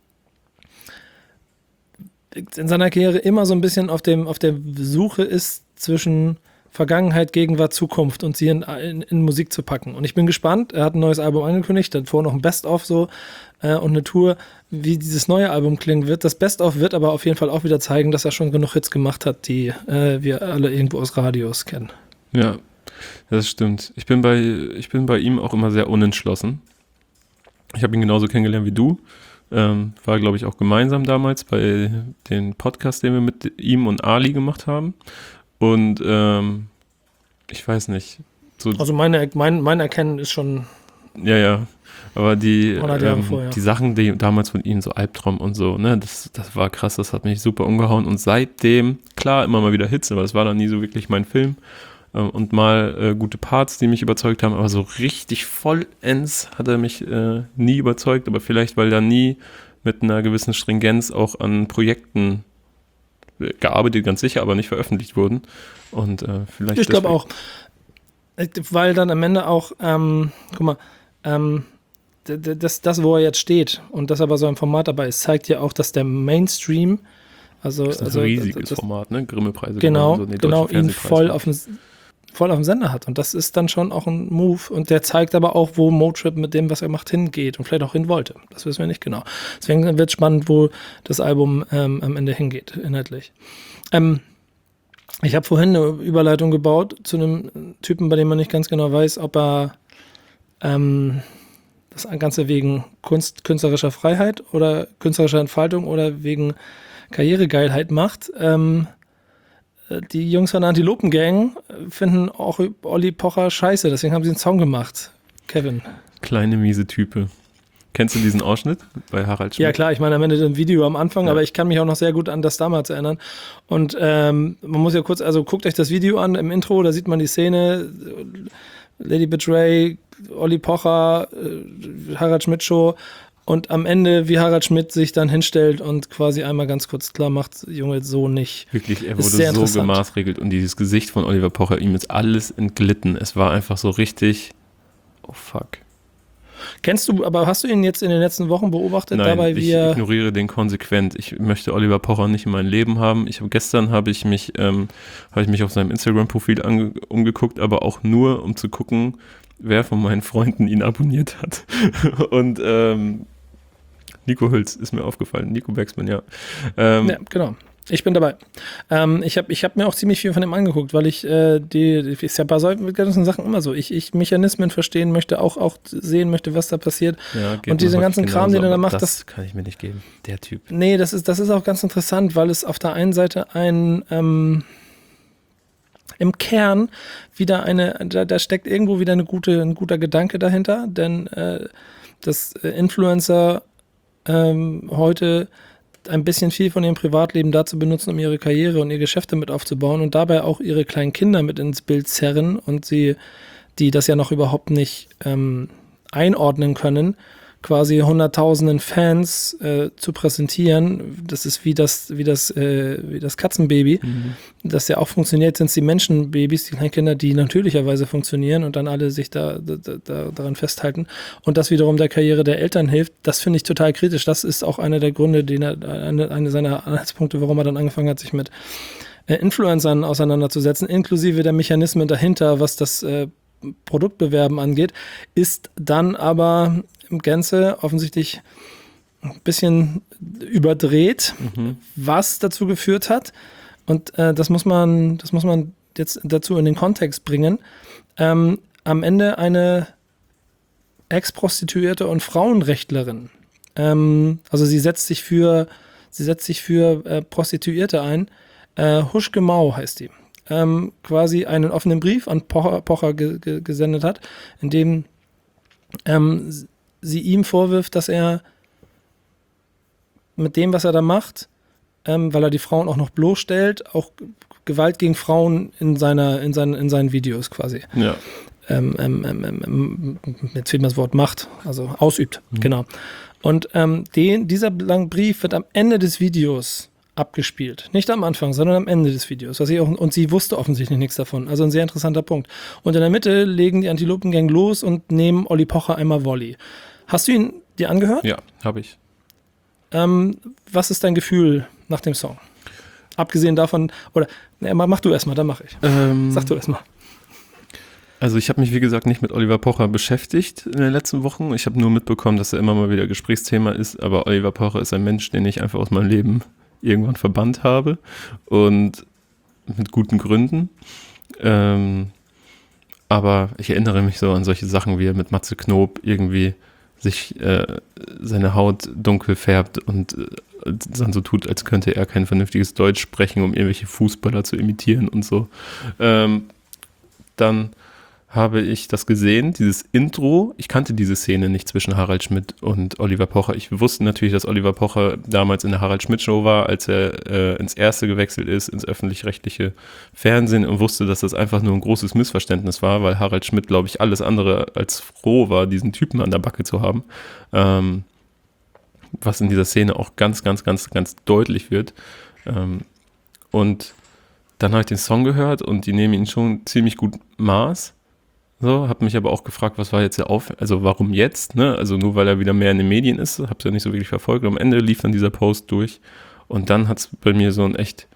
in seiner Karriere immer so ein bisschen auf dem, auf der Suche ist zwischen Vergangenheit, Gegenwart, Zukunft und sie in, in, in Musik zu packen. Und ich bin gespannt, er hat ein neues Album angekündigt, davor noch ein Best-of so äh, und eine Tour, wie dieses neue Album klingen wird. Das Best-of wird aber auf jeden Fall auch wieder zeigen, dass er schon genug Hits gemacht hat, die äh, wir alle irgendwo aus Radios kennen. Ja, das stimmt. Ich bin bei, ich bin bei ihm auch immer sehr unentschlossen. Ich habe ihn genauso kennengelernt wie du. Ähm, war, glaube ich, auch gemeinsam damals bei den Podcast, den wir mit ihm und Ali gemacht haben. Und ähm, ich weiß nicht. So, also meine, mein, mein Erkennen ist schon... Ja, ja. Aber die, ähm, vor, ja. die Sachen, die damals von ihm, so Albtraum und so, ne, das, das war krass, das hat mich super umgehauen. Und seitdem, klar, immer mal wieder Hits, aber das war dann nie so wirklich mein Film. Ähm, und mal äh, gute Parts, die mich überzeugt haben, aber so richtig vollends hat er mich äh, nie überzeugt. Aber vielleicht, weil da nie mit einer gewissen Stringenz auch an Projekten gearbeitet, ganz sicher, aber nicht veröffentlicht wurden. Und äh, vielleicht. Ich glaube auch, weil dann am Ende auch, ähm, guck mal, ähm, das, das, wo er jetzt steht und das aber so ein Format dabei ist, zeigt ja auch, dass der Mainstream, also. Das ist ein also, riesiges das, Format, ne? Grimme-Preise. Genau, so, nee, genau, ihn voll auf dem voll auf dem Sender hat. Und das ist dann schon auch ein Move. Und der zeigt aber auch, wo Motrip mit dem, was er macht, hingeht und vielleicht auch hin wollte. Das wissen wir nicht genau. Deswegen wird es spannend, wo das Album ähm, am Ende hingeht, inhaltlich. Ähm, ich habe vorhin eine Überleitung gebaut zu einem Typen, bei dem man nicht ganz genau weiß, ob er ähm, das Ganze wegen Kunst, künstlerischer Freiheit oder künstlerischer Entfaltung oder wegen Karrieregeilheit macht. Ähm, Die Jungs von der Antilopen-Gang finden auch Olli Pocher scheiße, deswegen haben sie einen Song gemacht. Kevin. Kleine, miese Type. Kennst du diesen Ausschnitt bei Harald Schmidt? Ja klar, ich meine am Ende ein Video am Anfang, ja. Aber ich kann mich auch noch sehr gut an das damals erinnern. Und ähm, man muss ja kurz, also guckt euch das Video an, im Intro, da sieht man die Szene, Lady Betray, Olli Pocher, äh, Harald Schmidt Show. Und am Ende, wie Harald Schmidt sich dann hinstellt und quasi einmal ganz kurz klar macht, Junge, so nicht. Wirklich, er wurde so gemaßregelt und dieses Gesicht von Oliver Pocher, ihm ist alles entglitten. Es war einfach so richtig, oh fuck. Kennst du, aber hast du ihn jetzt in den letzten Wochen beobachtet? Nein, dabei, wie ich er ignoriere den konsequent. Ich möchte Oliver Pocher nicht in mein Leben haben. Ich, gestern habe ich mich, ähm, habe ich mich auf seinem Instagram-Profil ange- umgeguckt, aber auch nur, um zu gucken, wer von meinen Freunden ihn abonniert hat. Und ähm, Nico Hülz ist mir aufgefallen. Nico Baxman, ja. Ähm, ja, genau. Ich bin dabei. Ähm, ich habe ich hab mir auch ziemlich viel von dem angeguckt, weil ich äh, die, die ist ja bei solchen ganzen Sachen immer so. Ich, ich Mechanismen verstehen möchte, auch, auch sehen möchte, was da passiert. Ja, und diesen ganzen Kram, den er da macht, das, das kann ich mir nicht geben. Der Typ. Nee, das ist, das ist auch ganz interessant, weil es auf der einen Seite ein ähm, im Kern wieder eine, da, da steckt irgendwo wieder eine gute, ein guter Gedanke dahinter, denn äh, dass äh, Influencer ähm, heute ein bisschen viel von ihrem Privatleben dazu benutzen, um ihre Karriere und ihre Geschäfte mit aufzubauen und dabei auch ihre kleinen Kinder mit ins Bild zerren und sie, die das ja noch überhaupt nicht ähm, einordnen können, quasi hunderttausenden Fans äh, zu präsentieren. Das ist wie das, wie das, äh, wie das Katzenbaby, mhm. das ja auch funktioniert, sind es die Menschenbabys, die kleinen Kinder, die natürlicherweise funktionieren und dann alle sich da, da, da daran festhalten. Und das wiederum der Karriere der Eltern hilft, das finde ich total kritisch. Das ist auch einer der Gründe, den er, eine, eine seiner Anhaltspunkte, warum er dann angefangen hat, sich mit äh, Influencern auseinanderzusetzen, inklusive der Mechanismen dahinter, was das äh, Produktbewerben angeht, ist dann aber im Gänze offensichtlich ein bisschen überdreht, mhm. was dazu geführt hat. Und äh, das muss man, das muss man jetzt dazu in den Kontext bringen. Ähm, am Ende eine Ex-Prostituierte und Frauenrechtlerin. Ähm, also sie setzt sich für, sie setzt sich für äh, Prostituierte ein. Äh, Huschke Mau heißt die. ähm, quasi einen offenen Brief an Pocher, Pocher ge- ge- gesendet hat, in dem ähm, sie ihm vorwirft, dass er mit dem, was er da macht, ähm, weil er die Frauen auch noch bloßstellt, auch Gewalt gegen Frauen in seiner, in seinen, in seinen Videos quasi. Ja. Ähm, ähm, ähm, ähm, jetzt fehlt mir das Wort Macht, also ausübt, mhm. genau. Und ähm, den, dieser lange Brief wird am Ende des Videos abgespielt. Nicht am Anfang, sondern am Ende des Videos. Was ich auch, und sie wusste offensichtlich nichts davon. Also ein sehr interessanter Punkt. Und in der Mitte legen die Antilopengang los und nehmen Olli Pocher einmal Volley. Hast du ihn dir angehört? Ja, habe ich. Ähm, was ist dein Gefühl nach dem Song? Abgesehen davon, oder ne, mach du erstmal, dann mach ich. Ähm, Sag du erstmal. Also ich habe mich, wie gesagt, nicht mit Oliver Pocher beschäftigt in den letzten Wochen. Ich habe nur mitbekommen, dass er immer mal wieder Gesprächsthema ist, aber Oliver Pocher ist ein Mensch, den ich einfach aus meinem Leben irgendwann verbannt habe und mit guten Gründen. Ähm, aber ich erinnere mich so an solche Sachen, wie er mit Matze Knob irgendwie sich äh, seine Haut dunkel färbt und äh, dann so tut, als könnte er kein vernünftiges Deutsch sprechen, um irgendwelche Fußballer zu imitieren und so. Ähm, dann habe ich das gesehen, dieses Intro. Ich kannte diese Szene nicht zwischen Harald Schmidt und Oliver Pocher. Ich wusste natürlich, dass Oliver Pocher damals in der Harald Schmidt Show war, als er äh, ins Erste gewechselt ist, ins öffentlich-rechtliche Fernsehen, und wusste, dass das einfach nur ein großes Missverständnis war, weil Harald Schmidt, glaube ich, alles andere als froh war, diesen Typen an der Backe zu haben. Ähm, was in dieser Szene auch ganz, ganz, ganz, ganz deutlich wird. Ähm, und dann habe ich den Song gehört und die nehmen ihn schon ziemlich gut Maß. So, habe mich aber auch gefragt, was war jetzt der Auf, also warum jetzt, ne? Also nur weil er wieder mehr in den Medien ist, habe es ja nicht so wirklich verfolgt. Am Ende lief dann dieser Post durch und dann hat es bei mir so ein echt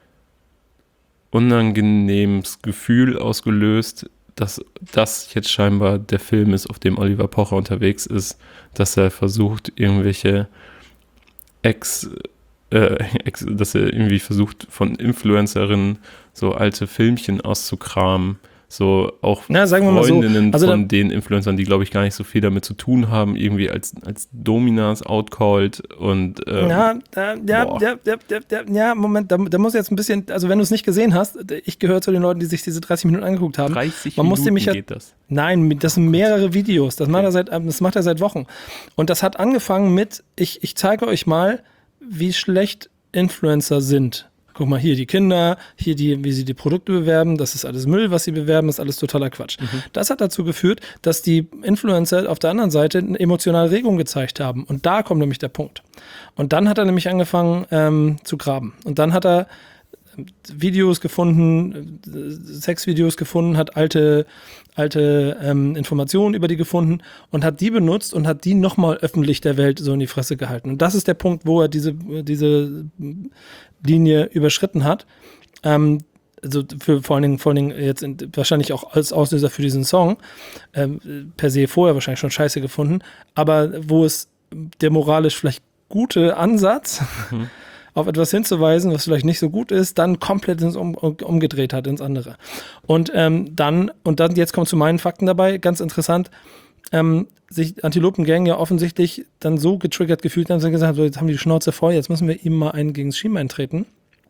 unangenehmes Gefühl ausgelöst, dass das jetzt scheinbar der Film ist, auf dem Oliver Pocher unterwegs ist, dass er versucht, irgendwelche Ex, äh, Ex dass er irgendwie versucht, von Influencerinnen so alte Filmchen auszukramen, so auch Na, sagen wir mal so, Freundinnen also von da, den Influencern, die, glaube ich, gar nicht so viel damit zu tun haben, irgendwie als, als Dominas outcalled und ähm, ja, da, ja, ja, ja, ja, ja, ja, Moment, da, da muss jetzt ein bisschen, also wenn du es nicht gesehen hast, ich gehöre zu den Leuten, die sich diese dreißig Minuten angeguckt haben. dreißig Man Minuten musste mich ja, geht das? Nein, das sind mehrere Videos, das macht, er seit, das macht er seit Wochen. Und das hat angefangen mit, ich, ich zeige euch mal, wie schlecht Influencer sind. Guck mal, hier die Kinder, hier die, wie sie die Produkte bewerben, das ist alles Müll, was sie bewerben, das ist alles totaler Quatsch. Mhm. Das hat dazu geführt, dass die Influencer auf der anderen Seite eine emotionale Regung gezeigt haben. Und da kommt nämlich der Punkt. Und dann hat er nämlich angefangen ähm, zu graben. Und dann hat er Videos gefunden, Sexvideos gefunden, hat alte, alte ähm, Informationen über die gefunden und hat die benutzt und hat die nochmal öffentlich der Welt so in die Fresse gehalten. Und das ist der Punkt, wo er diese, diese Linie überschritten hat. Ähm, also für, vor allen Dingen, vor allen Dingen jetzt in, wahrscheinlich auch als Auslöser für diesen Song, ähm, per se vorher wahrscheinlich schon scheiße gefunden, aber wo es der moralisch vielleicht gute Ansatz mhm. auf etwas hinzuweisen, was vielleicht nicht so gut ist, dann komplett ins um, umgedreht hat, ins andere. Und ähm, dann, und dann, jetzt kommt zu meinen Fakten dabei, ganz interessant, ähm, sich Antilopengang ja offensichtlich dann so getriggert gefühlt haben, dass sie gesagt haben, so, jetzt haben die die Schnauze voll, jetzt müssen wir ihm mal einen gegen das Schienbein treten.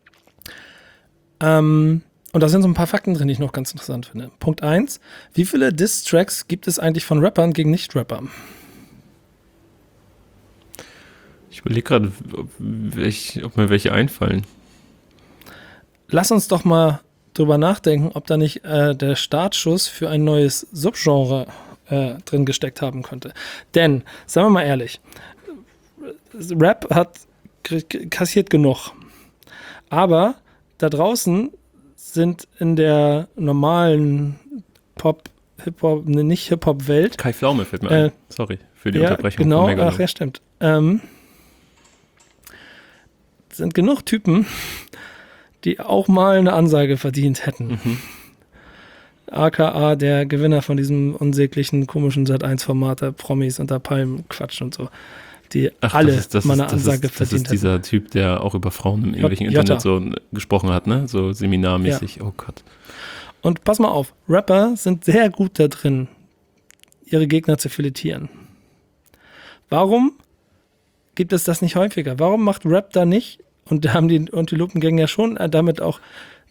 Ähm, und da sind so ein paar Fakten drin, die ich noch ganz interessant finde. Punkt eins, wie viele Diss-Tracks gibt es eigentlich von Rappern gegen Nicht-Rapper? Ich überlege gerade, ob, ob mir welche einfallen. Lass uns doch mal drüber nachdenken, ob da nicht äh, der Startschuss für ein neues Subgenre äh, drin gesteckt haben könnte. Denn, sagen wir mal ehrlich, Rap hat kassiert genug. Aber da draußen sind in der normalen Pop, Hip-Hop, ne, nicht Hip-Hop-Welt. Kai Pflaume fällt mir äh, ein. Sorry für die ja, Unterbrechung. Genau, von Megalo. ach ja, stimmt. Ähm, sind genug Typen, die auch mal eine Ansage verdient hätten. Mhm. A K A der Gewinner von diesem unsäglichen, komischen Sat eins Format der Promis unter Palmen Quatsch und so. Die Ach, alle das ist, das mal eine ist, Ansage das ist, verdient hätten. Das ist dieser Typ, der auch über Frauen im irgendwelchen Jota. Internet so gesprochen hat, ne? So seminarmäßig. Ja. Oh Gott. Und pass mal auf, Rapper sind sehr gut da drin, ihre Gegner zu filetieren. Warum gibt es das nicht häufiger? Warum macht Rap da nicht, und da haben die Antilopengang ja schon damit auch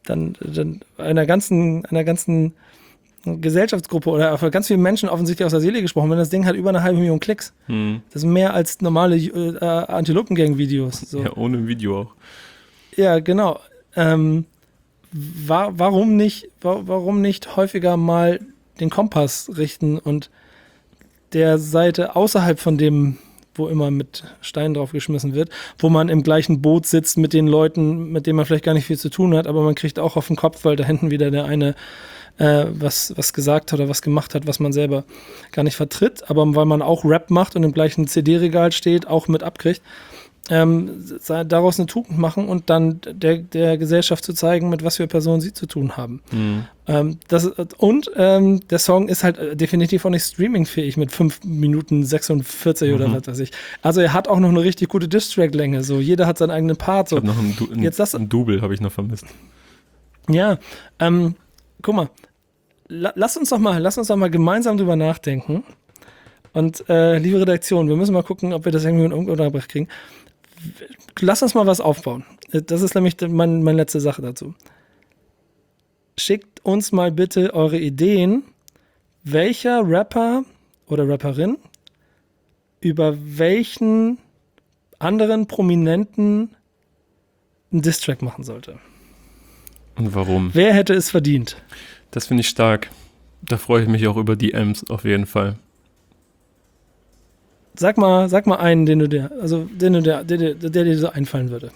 dann, dann einer ganzen, einer ganzen Gesellschaftsgruppe oder ganz vielen Menschen offensichtlich aus der Seele gesprochen, wenn das Ding hat über eine halbe Million Klicks. Hm. Das ist mehr als normale äh, Antilopengang-Videos. So. Ja, ohne Video auch. Ja, genau. Ähm, wa- warum nicht, wa- warum nicht häufiger mal den Kompass richten und der Seite außerhalb von dem, wo immer mit Steinen drauf geschmissen wird, wo man im gleichen Boot sitzt mit den Leuten, mit denen man vielleicht gar nicht viel zu tun hat, aber man kriegt auch auf den Kopf, weil da hinten wieder der eine äh, was, was gesagt hat oder was gemacht hat, was man selber gar nicht vertritt, aber weil man auch Rap macht und im gleichen C D-Regal steht, auch mit abkriegt, ähm, daraus eine Tugend machen und dann der, der Gesellschaft zu zeigen, mit was für Personen sie zu tun haben. Mhm. Ähm, das, und ähm, der Song ist halt definitiv auch nicht streamingfähig mit fünf Minuten sechsundvierzig mhm. oder was weiß ich. Also er hat auch noch eine richtig gute Diss-Track-Länge. So, jeder hat seinen eigenen Part. So. Ich habe noch einen, du ein, Jetzt das, ein Double habe ich noch vermisst. Ja, ähm, guck mal, la lass uns doch mal, lass uns doch mal gemeinsam drüber nachdenken. Und äh, liebe Redaktion, wir müssen mal gucken, ob wir das irgendwie unterbrechen kriegen. Lass uns mal was aufbauen. Das ist nämlich mein, meine letzte Sache dazu. Schickt uns mal bitte eure Ideen, welcher Rapper oder Rapperin über welchen anderen Prominenten einen Diss-Track machen sollte. Und warum? Wer hätte es verdient? Das finde ich stark. Da freue ich mich auch über D Ms auf jeden Fall. Sag mal, sag mal einen, den du dir, also den du dir, der, der, der dir so einfallen würde.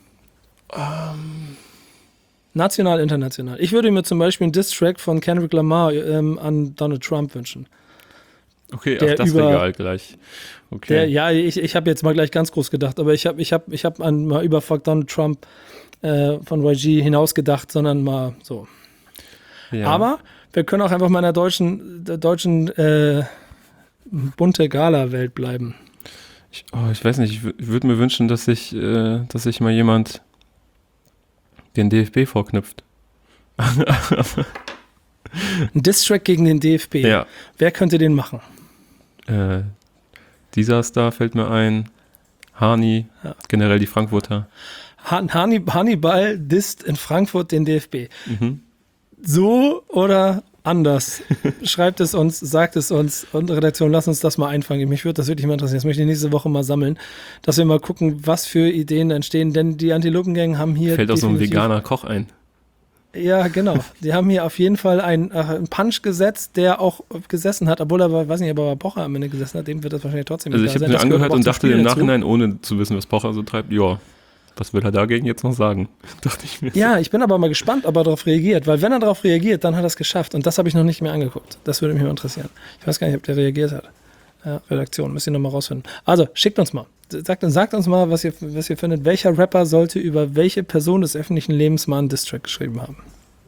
Um. National, international. Ich würde mir zum Beispiel einen Diss-Track von Kendrick Lamar ähm, an Donald Trump wünschen. Okay, der ach, das über, Regal gleich. Okay. Der, ja, ich, ich habe jetzt mal gleich ganz groß gedacht, aber ich habe ich hab, ich hab an, mal über Fuck Donald Trump äh, von Y G hinaus gedacht, sondern mal so. Ja. Aber wir können auch einfach mal in der deutschen, der deutschen äh, bunte Gala-Welt bleiben. Ich, oh, ich weiß nicht, ich, ich würde mir wünschen, dass sich äh, dass sich mal jemand den D F B vorknüpft. Ein Diss-Track gegen den D F B. Ja. Wer könnte den machen? Äh, dieser Star fällt mir ein. Hani, ja. Generell die Frankfurter. Han Hani Hannibal disst in Frankfurt den D F B. Mhm. So oder anders? Schreibt es uns, sagt es uns und Redaktion, lass uns das mal einfangen. Mich würde das wirklich mal interessieren. Das möchte ich nächste Woche mal sammeln, dass wir mal gucken, was für Ideen entstehen, denn die Antilopengang haben hier fällt auch so ein veganer Koch ein. Ja, genau. Die haben hier auf jeden Fall einen, äh, einen Punch gesetzt, der auch gesessen hat, obwohl er, war, weiß nicht, aber Pocher am Ende gesessen hat, dem wird das wahrscheinlich trotzdem Also ich habe mir angehört und dachte im Nachhinein, ohne zu wissen, was Pocher so treibt, ja, was will er dagegen jetzt noch sagen? Dachte ich mir. Ja, ich bin aber mal gespannt, ob er darauf reagiert, weil wenn er darauf reagiert, dann hat er es geschafft und das habe ich noch nicht mehr angeguckt. Das würde mich mal interessieren. Ich weiß gar nicht, ob der reagiert hat. Ja, Redaktion, müsst ihr nochmal rausfinden. Also, schickt uns mal. Sagt, sagt uns mal, was ihr, was ihr findet. Welcher Rapper sollte über welche Person des öffentlichen Lebens mal einen Diss-Track geschrieben haben?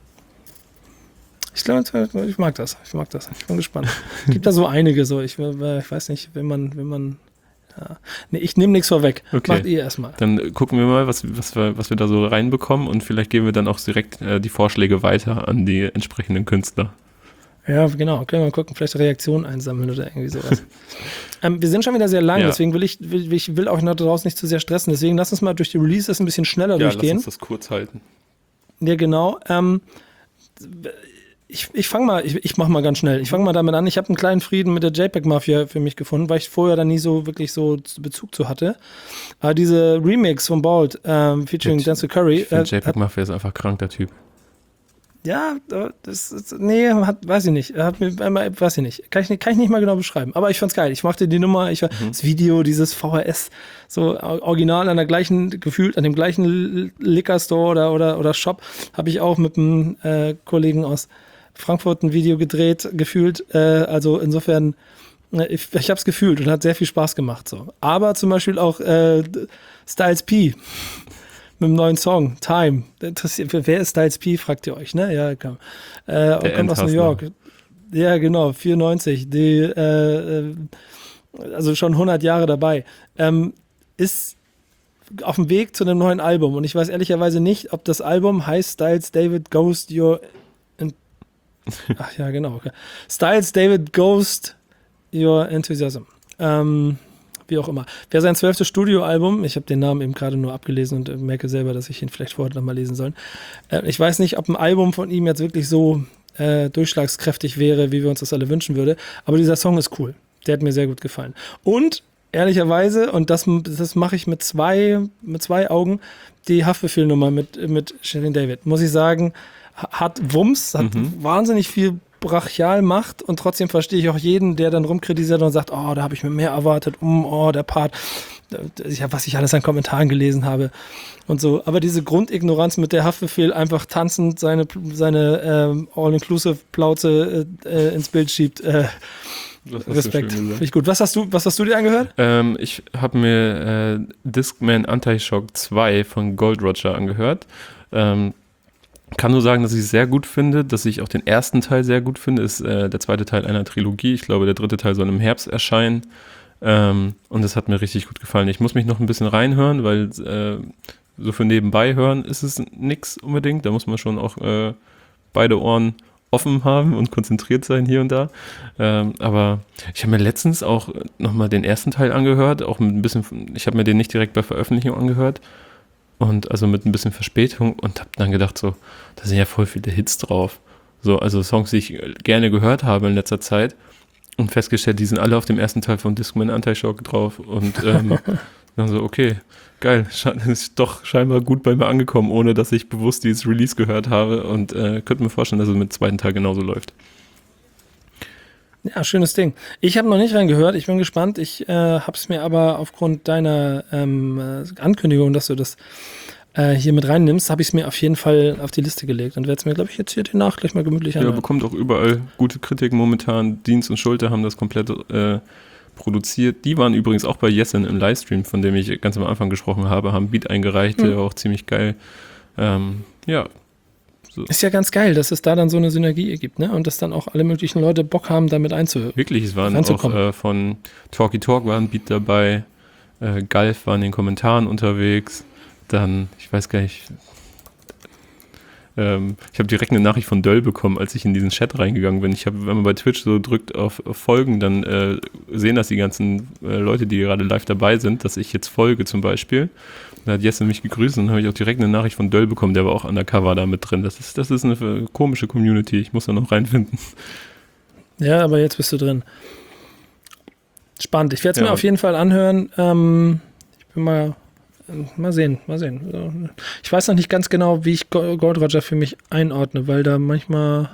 Ich glaube, ich mag das. Ich mag das. Ich bin gespannt. Es gibt da so einige so. Ich, ich weiß nicht, wenn man, wenn man. Ja. Nee, ich nehme nichts vorweg. Okay. Macht ihr erstmal. Dann gucken wir mal, was, was, wir, was wir da so reinbekommen und vielleicht geben wir dann auch direkt äh, die Vorschläge weiter an die entsprechenden Künstler. Ja, genau. Können wir mal gucken, vielleicht Reaktionen einsammeln oder irgendwie sowas. ähm, wir sind schon wieder sehr lang, ja. deswegen will ich, will, ich will auch noch draußen nicht zu sehr stressen. Deswegen lass uns mal durch die Releases ein bisschen schneller ja, durchgehen. Lass uns das kurz halten. Ja, genau. Ähm, Ich, ich fange mal, ich, ich mache mal ganz schnell. Ich fange mal damit an. Ich habe einen kleinen Frieden mit der JPEG-Mafia für mich gefunden, weil ich vorher da nie so wirklich so Bezug zu hatte. Aber diese Remix von Bald, ähm, featuring Denzel Curry. Ich finde, äh, JPEG-Mafia ist einfach krank, der Typ. Ja, das ist, nee, hat, weiß ich nicht. Hat mir einmal, weiß ich nicht. Kann ich, kann ich nicht mal genau beschreiben. Aber ich fand's geil. Ich mochte die Nummer, ich, mhm. das Video, dieses V H S, so original an der gleichen, gefühlt an dem gleichen Liquor Store oder, oder, oder Shop, habe ich auch mit einem äh, Kollegen aus Frankfurt ein Video gedreht, gefühlt. Äh, also insofern, äh, ich, ich habe es gefühlt und hat sehr viel Spaß gemacht. So. Aber zum Beispiel auch äh, Styles P mit dem neuen Song, Time. Interessiert, wer ist Styles P, fragt ihr euch, ne? Ja, komm. Äh, kommt aus New York. Ja, genau, vierundneunzig. Die, äh, also schon hundert Jahre dabei. Ähm, ist auf dem Weg zu einem neuen Album. Und ich weiß ehrlicherweise nicht, ob das Album heißt Styles David Ghost Your... Ach ja, genau. Okay. Styles David Ghost Your Enthusiasm. Ähm, wie auch immer. Wäre sein zwölftes Studioalbum, ich habe den Namen eben gerade nur abgelesen und äh, merke selber, dass ich ihn vielleicht vorher nochmal lesen soll. Äh, ich weiß nicht, ob ein Album von ihm jetzt wirklich so äh, durchschlagskräftig wäre, wie wir uns das alle wünschen würden, aber dieser Song ist cool. Der hat mir sehr gut gefallen. Und ehrlicherweise, und das, das mache ich mit zwei, mit zwei Augen, die Haftbefehl-Nummer mit, mit Shirin David, muss ich sagen, hat Wumms, hat mhm. wahnsinnig viel Brachialmacht und trotzdem verstehe ich auch jeden, der dann rumkritisiert und sagt, oh, da habe ich mir mehr erwartet, um, oh, der Part, ja, was ich alles an Kommentaren gelesen habe und so. Aber diese Grundignoranz, mit der Haftbefehl einfach tanzend seine, seine ähm, All-Inclusive-Plauze äh, ins Bild schiebt, äh, Respekt. Finde ich gut. Was hast du, was hast du dir angehört? Ähm, ich habe mir äh, Discman Anti-Shock zwei von Gold Roger angehört. Ähm, kann nur sagen, dass ich es sehr gut finde, dass ich auch den ersten Teil sehr gut finde. Ist äh, der zweite Teil einer Trilogie. Ich glaube, der dritte Teil soll im Herbst erscheinen. Ähm, und das hat mir richtig gut gefallen. Ich muss mich noch ein bisschen reinhören, weil äh, so für nebenbei hören ist es nix unbedingt. Da muss man schon auch äh, beide Ohren offen haben und konzentriert sein hier und da. Ähm, aber ich habe mir letztens auch nochmal den ersten Teil angehört, auch mit ein bisschen, ich habe mir den nicht direkt bei Veröffentlichung angehört und also mit ein bisschen Verspätung und habe dann gedacht so, da sind ja voll viele Hits drauf. So, also Songs, die ich gerne gehört habe in letzter Zeit und festgestellt, die sind alle auf dem ersten Teil von Discman Anti-Shock drauf und ähm, dann so, okay, geil, ist doch scheinbar gut bei mir angekommen, ohne dass ich bewusst dieses Release gehört habe und äh, könnte mir vorstellen, dass es mit dem zweiten Teil genauso läuft. Ja, schönes Ding. Ich habe noch nicht reingehört, ich bin gespannt. Ich äh, habe es mir aber aufgrund deiner ähm, Ankündigung, dass du das äh, hier mit reinnimmst, habe ich es mir auf jeden Fall auf die Liste gelegt und werde es mir, glaube ich, jetzt hier die Nacht gleich mal gemütlich anhören. Ja, bekommt auch überall gute Kritiken momentan. Dienst und Schulte haben das komplett äh, produziert. Die waren übrigens auch bei Yesin im Livestream, von dem ich ganz am Anfang gesprochen habe, haben Beat eingereicht, der mhm. war auch ziemlich geil. Ähm, ja. So. Ist ja ganz geil, dass es da dann so eine Synergie gibt, ne? Und dass dann auch alle möglichen Leute Bock haben, damit einzuhören. Wirklich, es waren auch äh, von Talky Talk war ein Beat dabei, äh, Galf war in den Kommentaren unterwegs, dann, ich weiß gar nicht, ähm, ich habe direkt eine Nachricht von Döll bekommen, als ich in diesen Chat reingegangen bin. Ich habe, wenn man bei Twitch so drückt auf, auf Folgen, dann äh, sehen das die ganzen äh, Leute, die gerade live dabei sind, dass ich jetzt folge zum Beispiel. Da hat Jesse mich gegrüßt und dann habe ich auch direkt eine Nachricht von Döll bekommen, der war auch undercover da mit drin. Das ist, das ist eine komische Community, ich muss da noch reinfinden. Ja, aber jetzt bist du drin. Spannend, ich werde es ja. mir auf jeden Fall anhören. Ähm, ich bin mal, mal sehen, mal sehen. Ich weiß noch nicht ganz genau, wie ich Gold Roger für mich einordne, weil da manchmal...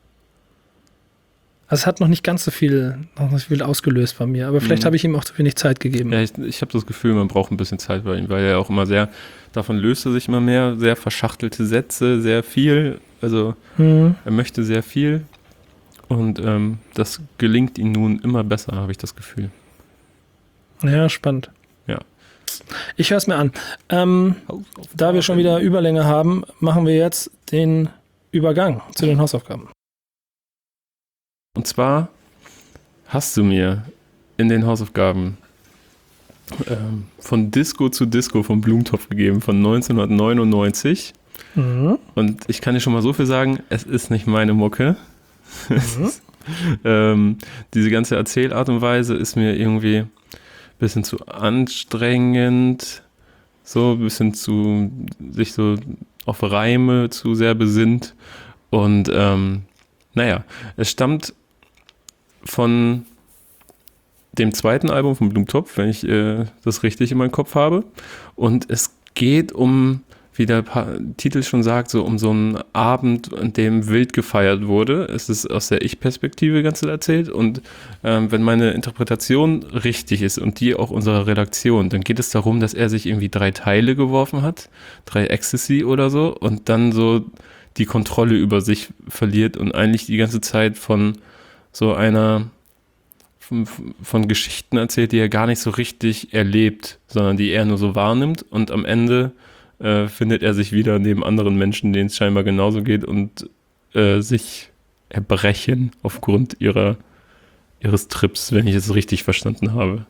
Also es hat noch nicht ganz so viel, noch nicht so viel ausgelöst bei mir, aber vielleicht mhm. habe ich ihm auch zu wenig Zeit gegeben. Ja, ich, ich habe das Gefühl, man braucht ein bisschen Zeit bei ihm, weil er auch immer sehr, davon löst er sich immer mehr, sehr verschachtelte Sätze, sehr viel, also mhm. er möchte sehr viel und ähm, das gelingt ihm nun immer besser, habe ich das Gefühl. Ja, spannend. Ja. Ich höre es mir an. Ähm, da wir schon wieder Überlänge haben, machen wir jetzt den Übergang zu den Hausaufgaben. Und zwar hast du mir in den Hausaufgaben ähm, von Disco zu Disco von Blumentopf gegeben, von neunzehnhundertneunundneunzig. Mhm. Und ich kann dir schon mal so viel sagen, es ist nicht meine Mucke. Mhm. ähm, diese ganze Erzählart und Weise ist mir irgendwie ein bisschen zu anstrengend, so ein bisschen zu, sich so auf Reime zu sehr besinnt. Und ähm, naja, es stammt von dem zweiten Album von Blumentopf, wenn ich äh, das richtig in meinem Kopf habe. Und es geht um, wie der pa- Titel schon sagt, so um so einen Abend, an dem wild gefeiert wurde. Es ist aus der Ich-Perspektive ganz erzählt. Und ähm, wenn meine Interpretation richtig ist und die auch unserer Redaktion, dann geht es darum, dass er sich irgendwie drei Teile geworfen hat, drei Ecstasy oder so, und dann so die Kontrolle über sich verliert und eigentlich die ganze Zeit von so einer von, von Geschichten erzählt, die er gar nicht so richtig erlebt, sondern die er nur so wahrnimmt und am Ende äh, findet er sich wieder neben anderen Menschen, denen es scheinbar genauso geht und äh, sich erbrechen aufgrund ihrer ihres Trips, wenn ich es richtig verstanden habe.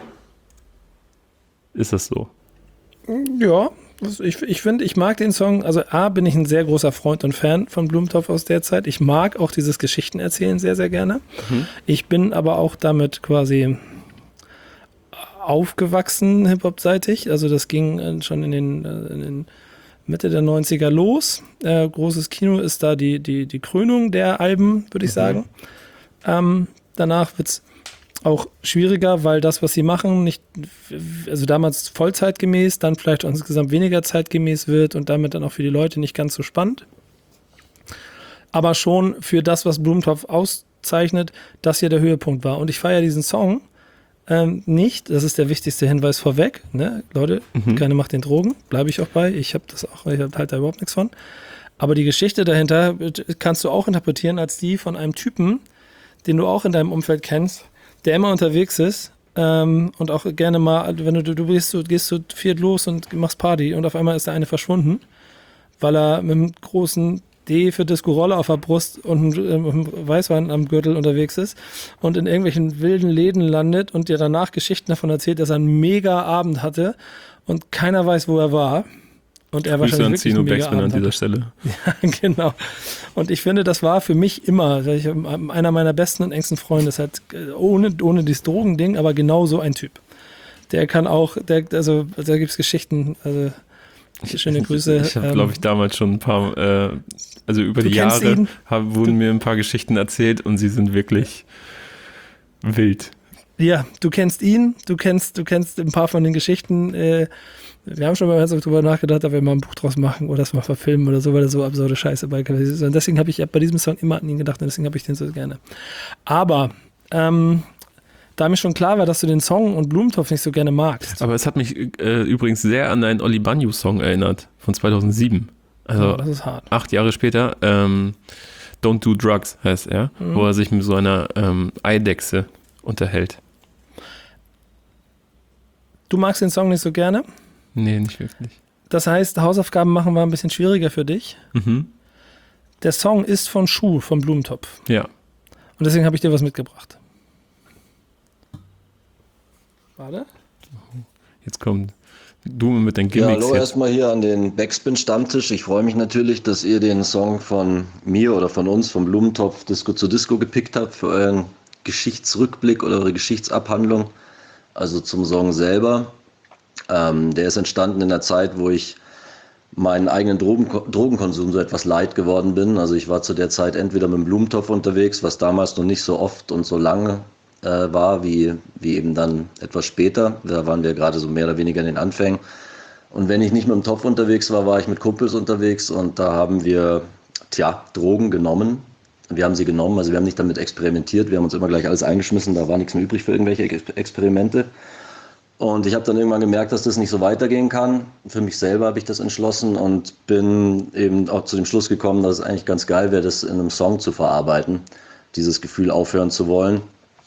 Ist das so? Ja, ich, ich finde, ich mag den Song, also A, bin ich ein sehr großer Freund und Fan von Blumentopf aus der Zeit. Ich mag auch dieses Geschichtenerzählen sehr, sehr gerne. Mhm. Ich bin aber auch damit quasi aufgewachsen, Hip-Hop-seitig. Also das ging äh, schon in den, äh, in den Mitte der neunziger los. Äh, großes Kino ist da die, die, die Krönung der Alben, würde ich Mhm. sagen. Ähm, danach wird es auch schwieriger, weil das, was sie machen, nicht, also damals vollzeitgemäß, dann vielleicht auch insgesamt weniger zeitgemäß wird und damit dann auch für die Leute nicht ganz so spannend. Aber schon für das, was Blumentopf auszeichnet, das hier der Höhepunkt war. Und ich feiere diesen Song ähm, nicht, das ist der wichtigste Hinweis vorweg, ne? Leute, Mhm. keine Macht den Drogen, bleibe ich auch bei, ich habe das auch, ich halt da überhaupt nichts von. Aber die Geschichte dahinter kannst du auch interpretieren als die von einem Typen, den du auch in deinem Umfeld kennst, der immer unterwegs ist ähm, und auch gerne mal, wenn du, du gehst, du gehst zu viert los und machst Party und auf einmal ist der eine verschwunden, weil er mit einem großen D für Disco Roller auf der Brust und einem, einem Weißwein am Gürtel unterwegs ist und in irgendwelchen wilden Läden landet und dir danach Geschichten davon erzählt, dass er einen mega Abend hatte und keiner weiß, wo er war. Und er Grüße wahrscheinlich an wirklich Zino einen mega Backspin an Abend dieser hatte. Stelle. Ja, genau. Und ich finde, das war für mich immer, weil ich, einer meiner besten und engsten Freunde ist halt ohne, ohne dieses Drogending, aber genau so ein Typ. Der kann auch, der, also da gibt es Geschichten, also schöne Grüße. Ich, ich habe, ähm, glaube ich, damals schon ein paar, äh, also über Du die kennst Jahre ihn? haben, wurden mir ein paar Geschichten erzählt und sie sind wirklich wild. Ja, du kennst ihn, du kennst, du kennst ein paar von den Geschichten. Äh, wir haben schon mal ernsthaft drüber nachgedacht, ob wir mal ein Buch draus machen oder das mal verfilmen oder so, weil da so absurde Scheiße bei ist. Und deswegen habe ich bei diesem Song immer an ihn gedacht und deswegen habe ich den so gerne. Aber ähm, da mir schon klar war, dass du den Song und Blumentopf nicht so gerne magst. Aber es hat mich äh, übrigens sehr an einen Oli Banyu-Song erinnert, von zweitausendsieben. Also oh, das ist hart. acht Jahre später. Ähm, Don't Do Drugs heißt er, Mhm. wo er sich mit so einer ähm, Eidechse unterhält. Du magst den Song nicht so gerne. Nee, nicht wirklich. Das heißt, Hausaufgaben machen war ein bisschen schwieriger für dich. Mhm. Der Song ist von Schuh, vom Blumentopf. Ja. Und deswegen habe ich dir was mitgebracht. Warte. Jetzt kommt du mit deinen Ja, Gimmicks hallo jetzt. erstmal hier an den Backspin-Stammtisch. Ich freue mich natürlich, dass ihr den Song von mir oder von uns, vom Blumentopf Disco zu Disco gepickt habt für euren Geschichtsrückblick oder eure Geschichtsabhandlung. Also zum Song selber. Ähm, der ist entstanden in der Zeit, wo ich meinen eigenen Drogen, Drogenkonsum so etwas leid geworden bin. Also ich war zu der Zeit entweder mit dem Blumentopf unterwegs, was damals noch nicht so oft und so lange äh, war, wie, wie eben dann etwas später. Da waren wir gerade so mehr oder weniger in den Anfängen. Und wenn ich nicht mit dem Topf unterwegs war, war ich mit Kumpels unterwegs und da haben wir, tja, Drogen genommen. Wir haben sie genommen, also wir haben nicht damit experimentiert, wir haben uns immer gleich alles eingeschmissen, da war nichts mehr übrig für irgendwelche Ex- Experimente. Und ich habe dann irgendwann gemerkt, dass das nicht so weitergehen kann. Für mich selber habe ich das entschlossen und bin eben auch zu dem Schluss gekommen, dass es eigentlich ganz geil wäre, das in einem Song zu verarbeiten, dieses Gefühl aufhören zu wollen.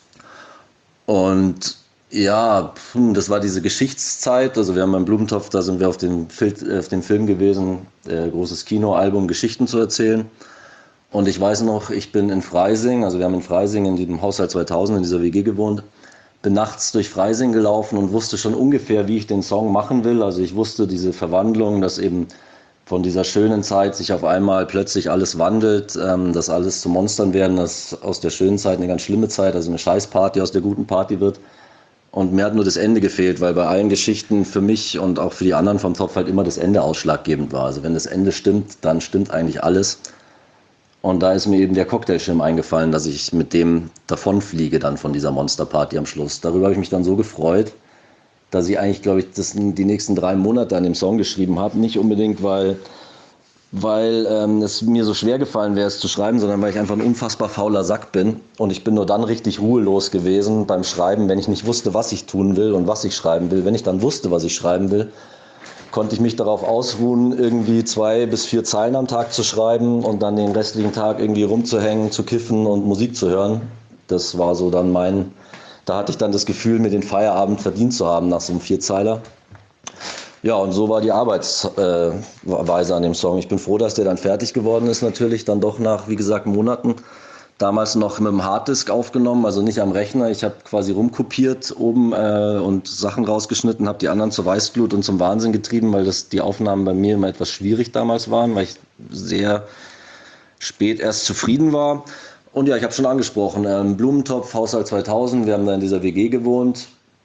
Und ja, das war diese Geschichtszeit. Also wir haben beim Blumentopf, da sind wir auf dem, Fil auf dem Film gewesen, äh, großes Kinoalbum, Geschichten zu erzählen. Und ich weiß noch, ich bin in Freising, also wir haben in Freising in diesem Haushalt zweitausend in dieser W G gewohnt, bin nachts durch Freising gelaufen und wusste schon ungefähr, wie ich den Song machen will. Also ich wusste diese Verwandlung, dass eben von dieser schönen Zeit sich auf einmal plötzlich alles wandelt, ähm, dass alles zu Monstern werden, dass aus der schönen Zeit eine ganz schlimme Zeit, also eine Scheißparty aus der guten Party wird. Und mir hat nur das Ende gefehlt, weil bei allen Geschichten für mich und auch für die anderen vom Topf halt immer das Ende ausschlaggebend war. Also wenn das Ende stimmt, dann stimmt eigentlich alles. Und da ist mir eben der Cocktailschirm eingefallen, dass ich mit dem davonfliege dann von dieser Monsterparty am Schluss. Darüber habe ich mich dann so gefreut, dass ich eigentlich, glaube ich, das die nächsten drei Monate an dem Song geschrieben habe. Nicht unbedingt, weil, weil ähm, es mir so schwer gefallen wäre, es zu schreiben, sondern weil ich einfach ein unfassbar fauler Sack bin. Und ich bin nur dann richtig ruhelos gewesen beim Schreiben, wenn ich nicht wusste, was ich tun will und was ich schreiben will. Wenn ich dann wusste, was ich schreiben will, konnte ich mich darauf ausruhen, irgendwie zwei bis vier Zeilen am Tag zu schreiben und dann den restlichen Tag irgendwie rumzuhängen, zu kiffen und Musik zu hören. Das war so dann mein, da hatte ich dann das Gefühl, mir den Feierabend verdient zu haben nach so einem Vierzeiler. Ja, und so war die Arbeitsweise an dem Song. Ich bin froh, dass der dann fertig geworden ist, natürlich dann doch nach, wie gesagt, Monaten. Damals noch mit dem Harddisk aufgenommen, also nicht am Rechner. Ich habe quasi rumkopiert oben äh, und Sachen rausgeschnitten, habe die anderen zur Weißglut und zum Wahnsinn getrieben, weil das die Aufnahmen bei mir immer etwas schwierig damals waren, weil ich sehr spät erst zufrieden war. Und ja, ich habe schon angesprochen, ähm, Blumentopf, Haushalt zweitausend, wir haben da in dieser W G gewohnt.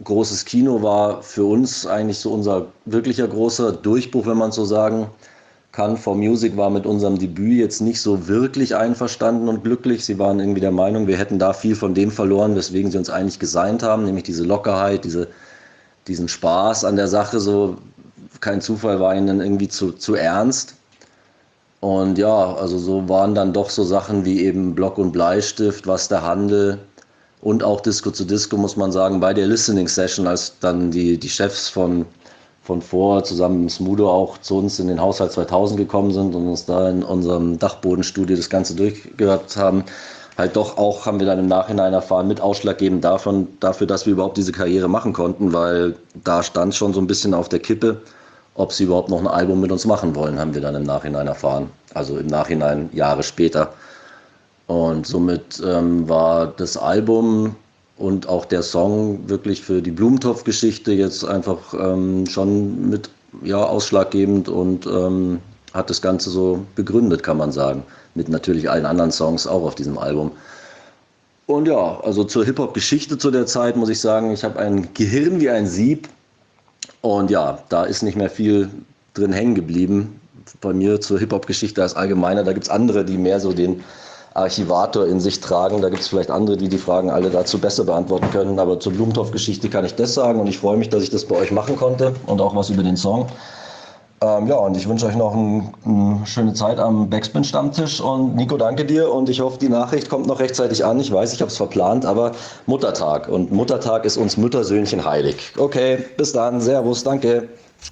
Großes Kino war für uns eigentlich so unser wirklicher großer Durchbruch, wenn man so sagen kann. four Music war mit unserem Debüt jetzt nicht so wirklich einverstanden und glücklich. Sie waren irgendwie der Meinung, wir hätten da viel von dem verloren, weswegen sie uns eigentlich gesigned haben, nämlich diese Lockerheit, diese, diesen Spaß an der Sache. So, kein Zufall war ihnen dann irgendwie zu, zu ernst. Und ja, also so waren dann doch so Sachen wie eben Block und Bleistift, Was der Handel und auch Disco zu Disco, muss man sagen, bei der Listening Session, als dann die, die Chefs von, von vor zusammen mit Smudo auch zu uns in den Haushalt zweitausend gekommen sind und uns da in unserem Dachbodenstudio das Ganze durchgehört haben, halt doch auch, haben wir dann im Nachhinein erfahren, mit ausschlaggebend davon, dafür, dass wir überhaupt diese Karriere machen konnten, weil da stand schon so ein bisschen auf der Kippe, ob sie überhaupt noch ein Album mit uns machen wollen, haben wir dann im Nachhinein erfahren. Also im Nachhinein Jahre später. Und somit ähm, war das Album und auch der Song wirklich für die Blumentopf-Geschichte jetzt einfach ähm, schon mit ja, ausschlaggebend und ähm, hat das Ganze so begründet, kann man sagen. Mit natürlich allen anderen Songs auch auf diesem Album. Und ja, also zur Hip-Hop-Geschichte zu der Zeit muss ich sagen, ich habe ein Gehirn wie ein Sieb. Und ja, da ist nicht mehr viel drin hängen geblieben. Bei mir zur Hip-Hop-Geschichte als Allgemeiner, da gibt es andere, die mehr so den Archivator in sich tragen. Da gibt es vielleicht andere, die die Fragen alle dazu besser beantworten können. Aber zur Blumentopf-Geschichte kann ich das sagen und ich freue mich, dass ich das bei euch machen konnte und auch was über den Song. Ähm, ja, und ich wünsche euch noch ein, eine schöne Zeit am Backspin-Stammtisch und Nico, danke dir und ich hoffe, die Nachricht kommt noch rechtzeitig an. Ich weiß, ich habe es verplant, aber Muttertag und Muttertag ist uns Müttersöhnchen heilig. Okay, bis dann, Servus, danke.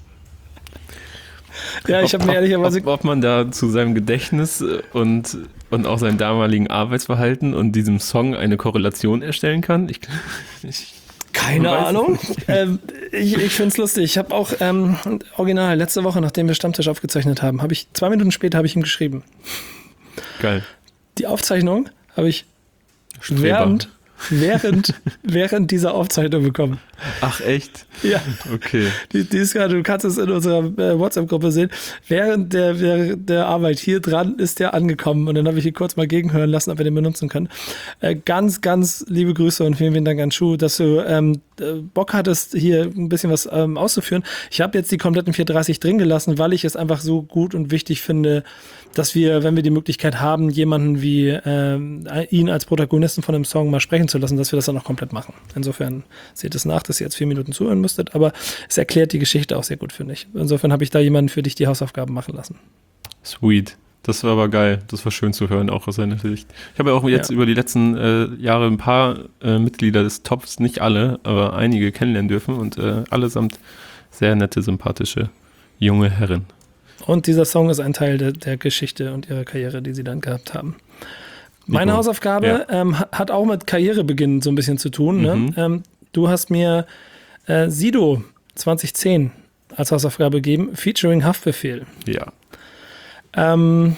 Ja, ich habe mir ehrlicherweise... Ob, ob man da zu seinem Gedächtnis und, und auch seinem damaligen Arbeitsverhalten und diesem Song eine Korrelation erstellen kann? Ich, ich Keine Ahnung. ähm, ich ich finde es lustig. Ich habe auch ähm, original letzte Woche, nachdem wir Stammtisch aufgezeichnet haben, habe ich zwei Minuten später habe ich ihm geschrieben. Geil. Die Aufzeichnung habe ich Streber. während während während dieser Aufzeichnung bekommen. Ach echt? Ja. Okay. Die, die ist gerade, du kannst es in unserer äh, WhatsApp-Gruppe sehen. Während der, der, der Arbeit hier dran ist der angekommen und dann habe ich ihn kurz mal gegenhören lassen, ob wir den benutzen können. Äh, ganz, ganz liebe Grüße und vielen, vielen Dank an Schuh, dass du ähm, Bock hattest, hier ein bisschen was ähm, auszuführen. Ich habe jetzt die kompletten vier dreißig drin gelassen, weil ich es einfach so gut und wichtig finde, dass wir, wenn wir die Möglichkeit haben, jemanden wie ähm, ihn als Protagonisten von einem Song mal sprechen zu lassen, dass wir das dann auch komplett machen. Insofern seht es nach, dass ihr jetzt vier Minuten zuhören müsstet, aber es erklärt die Geschichte auch sehr gut, finde ich. Insofern habe ich da jemanden für dich die Hausaufgaben machen lassen. Sweet. Das war aber geil. Das war schön zu hören, auch aus seiner Sicht. Ich habe ja auch jetzt ja. über die letzten äh, Jahre ein paar äh, Mitglieder des Tops, nicht alle, aber einige kennenlernen dürfen und äh, allesamt sehr nette, sympathische junge Herren. Und dieser Song ist ein Teil der, der Geschichte und ihrer Karriere, die sie dann gehabt haben. Meine Nico. Hausaufgabe ja. ähm, hat auch mit Karrierebeginn so ein bisschen zu tun. Ne? Mhm. Ähm, du hast mir äh, Sido zwanzig zehn als Hausaufgabe gegeben, featuring Haftbefehl. Ja. Ähm,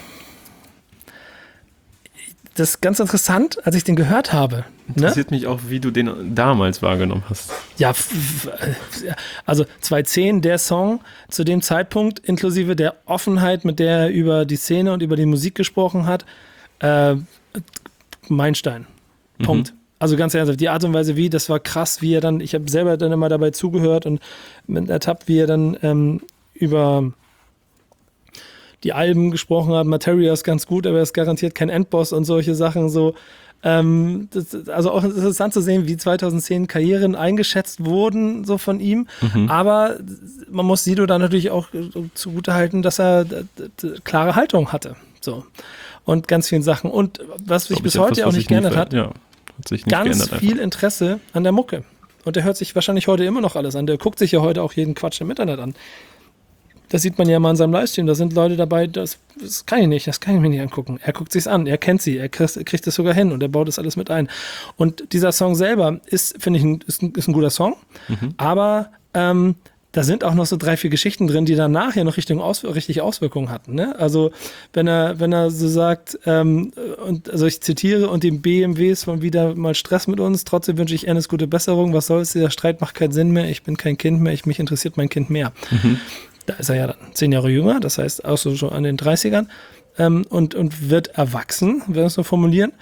das ist ganz interessant, als ich den gehört habe. Interessiert ne? mich auch, wie du den damals wahrgenommen hast. Ja, also zwanzig zehn, der Song zu dem Zeitpunkt, inklusive der Offenheit, mit der er über die Szene und über die Musik gesprochen hat, äh, Meilenstein. Punkt. Mhm. Also ganz ernsthaft, die Art und Weise wie, das war krass, wie er dann, ich habe selber dann immer dabei zugehört und ertappt, wie er dann ähm, über die Alben gesprochen hat. Materia ist ganz gut, aber er ist garantiert kein Endboss und solche Sachen so. Ähm, das, also auch interessant zu sehen, wie zwanzig zehn Karrieren eingeschätzt wurden, so von ihm. Mhm. Aber man muss Sido da natürlich auch zugutehalten, dass er d- d- klare Haltung hatte. So. Und ganz vielen Sachen. Und was sich bis heute auch nicht geändert hat, ja, hat sich nicht ganz geändert viel Interesse an der Mucke. Und der hört sich wahrscheinlich heute immer noch alles an. Der guckt sich ja heute auch jeden Quatsch im Internet an. Das sieht man ja mal in seinem Livestream. Da sind Leute dabei, das, das kann ich nicht, das kann ich mir nicht angucken. Er guckt sich's an, er kennt sie, er kriegt, kriegt es sogar hin und er baut das alles mit ein. Und dieser Song selber ist, finde ich, ein, ist, ein, ist ein guter Song. Mhm. Aber ähm, da sind auch noch so drei, vier Geschichten drin, die dann nachher noch Richtung Aus, richtig Auswirkungen hatten. Ne? Also wenn er, wenn er so sagt, ähm, und also ich zitiere, und den B M Ws von wieder mal Stress mit uns, trotzdem wünsche ich Ennis gute Besserung, was soll's, dieser Streit macht keinen Sinn mehr, ich bin kein Kind mehr, ich, mich interessiert mein Kind mehr. Mhm. Da ist er ja dann zehn Jahre jünger, das heißt auch so schon an den dreißigern ähm, und, und wird erwachsen, wenn wir es so formulieren.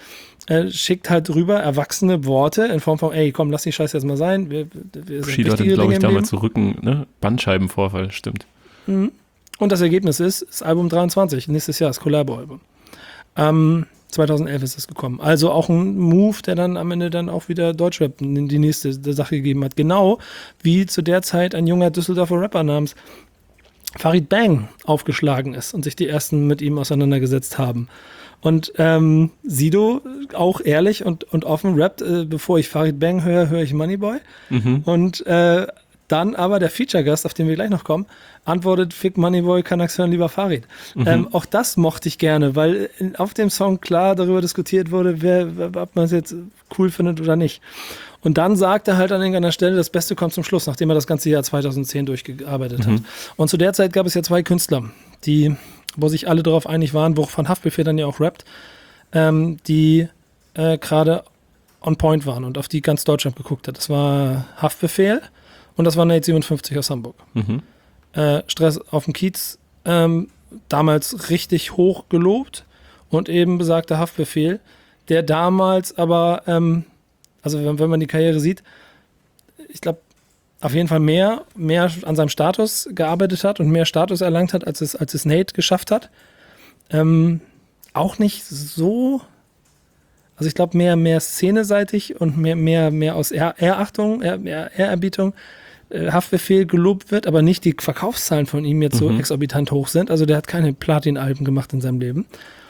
äh, schickt halt rüber erwachsene Worte in Form von, ey, komm, lass die Scheiße jetzt mal sein. Wir, wir sind Bushido hatte, glaube ich, damals so Rücken, ne? Bandscheibenvorfall, stimmt. Mhm. Und das Ergebnis ist, das Album dreiundzwanzig, nächstes Jahr, das Collabo-Album. Ähm, zweitausendelf ist es gekommen. Also auch ein Move, der dann am Ende dann auch wieder Deutschrap in die nächste Sache gegeben hat. Genau wie zu der Zeit ein junger Düsseldorfer Rapper namens Farid Bang aufgeschlagen ist und sich die ersten mit ihm auseinandergesetzt haben. Und ähm, Sido, auch ehrlich und, und offen, rappt, äh, bevor ich Farid Bang höre, höre ich Moneyboy. Mhm. Und äh, dann aber der Feature-Gast, auf den wir gleich noch kommen, antwortet, Fick Moneyboy, kann hören, lieber Farid. Mhm. Ähm, auch das mochte ich gerne, weil auf dem Song klar darüber diskutiert wurde, wer, ob man es jetzt cool findet oder nicht. Und dann sagt er halt an irgendeiner Stelle, das Beste kommt zum Schluss, nachdem er das ganze Jahr zweitausendzehn durchgearbeitet mhm. hat. Und zu der Zeit gab es ja zwei Künstler, die, wo sich alle darauf einig waren, wo von Haftbefehl dann ja auch rappt, ähm, die äh, gerade on point waren und auf die ganz Deutschland geguckt hat. Das war Haftbefehl und das war Nate siebenundfünfzig aus Hamburg. Mhm. Äh, Stress auf dem Kiez, ähm, damals richtig hoch gelobt und eben besagter Haftbefehl, der damals aber, ähm, also wenn, wenn man die Karriere sieht, ich glaube, auf jeden Fall mehr, mehr an seinem Status gearbeitet hat und mehr Status erlangt hat, als es, als es Nate geschafft hat. Ähm, auch nicht so, also ich glaube, mehr, mehr szeneseitig und mehr, mehr, mehr aus Ehrachtung, Ehrerbietung Haftbefehl gelobt wird, aber nicht die Verkaufszahlen von ihm jetzt so mhm. exorbitant hoch sind. Also der hat keine Platin-Alben gemacht in seinem Leben.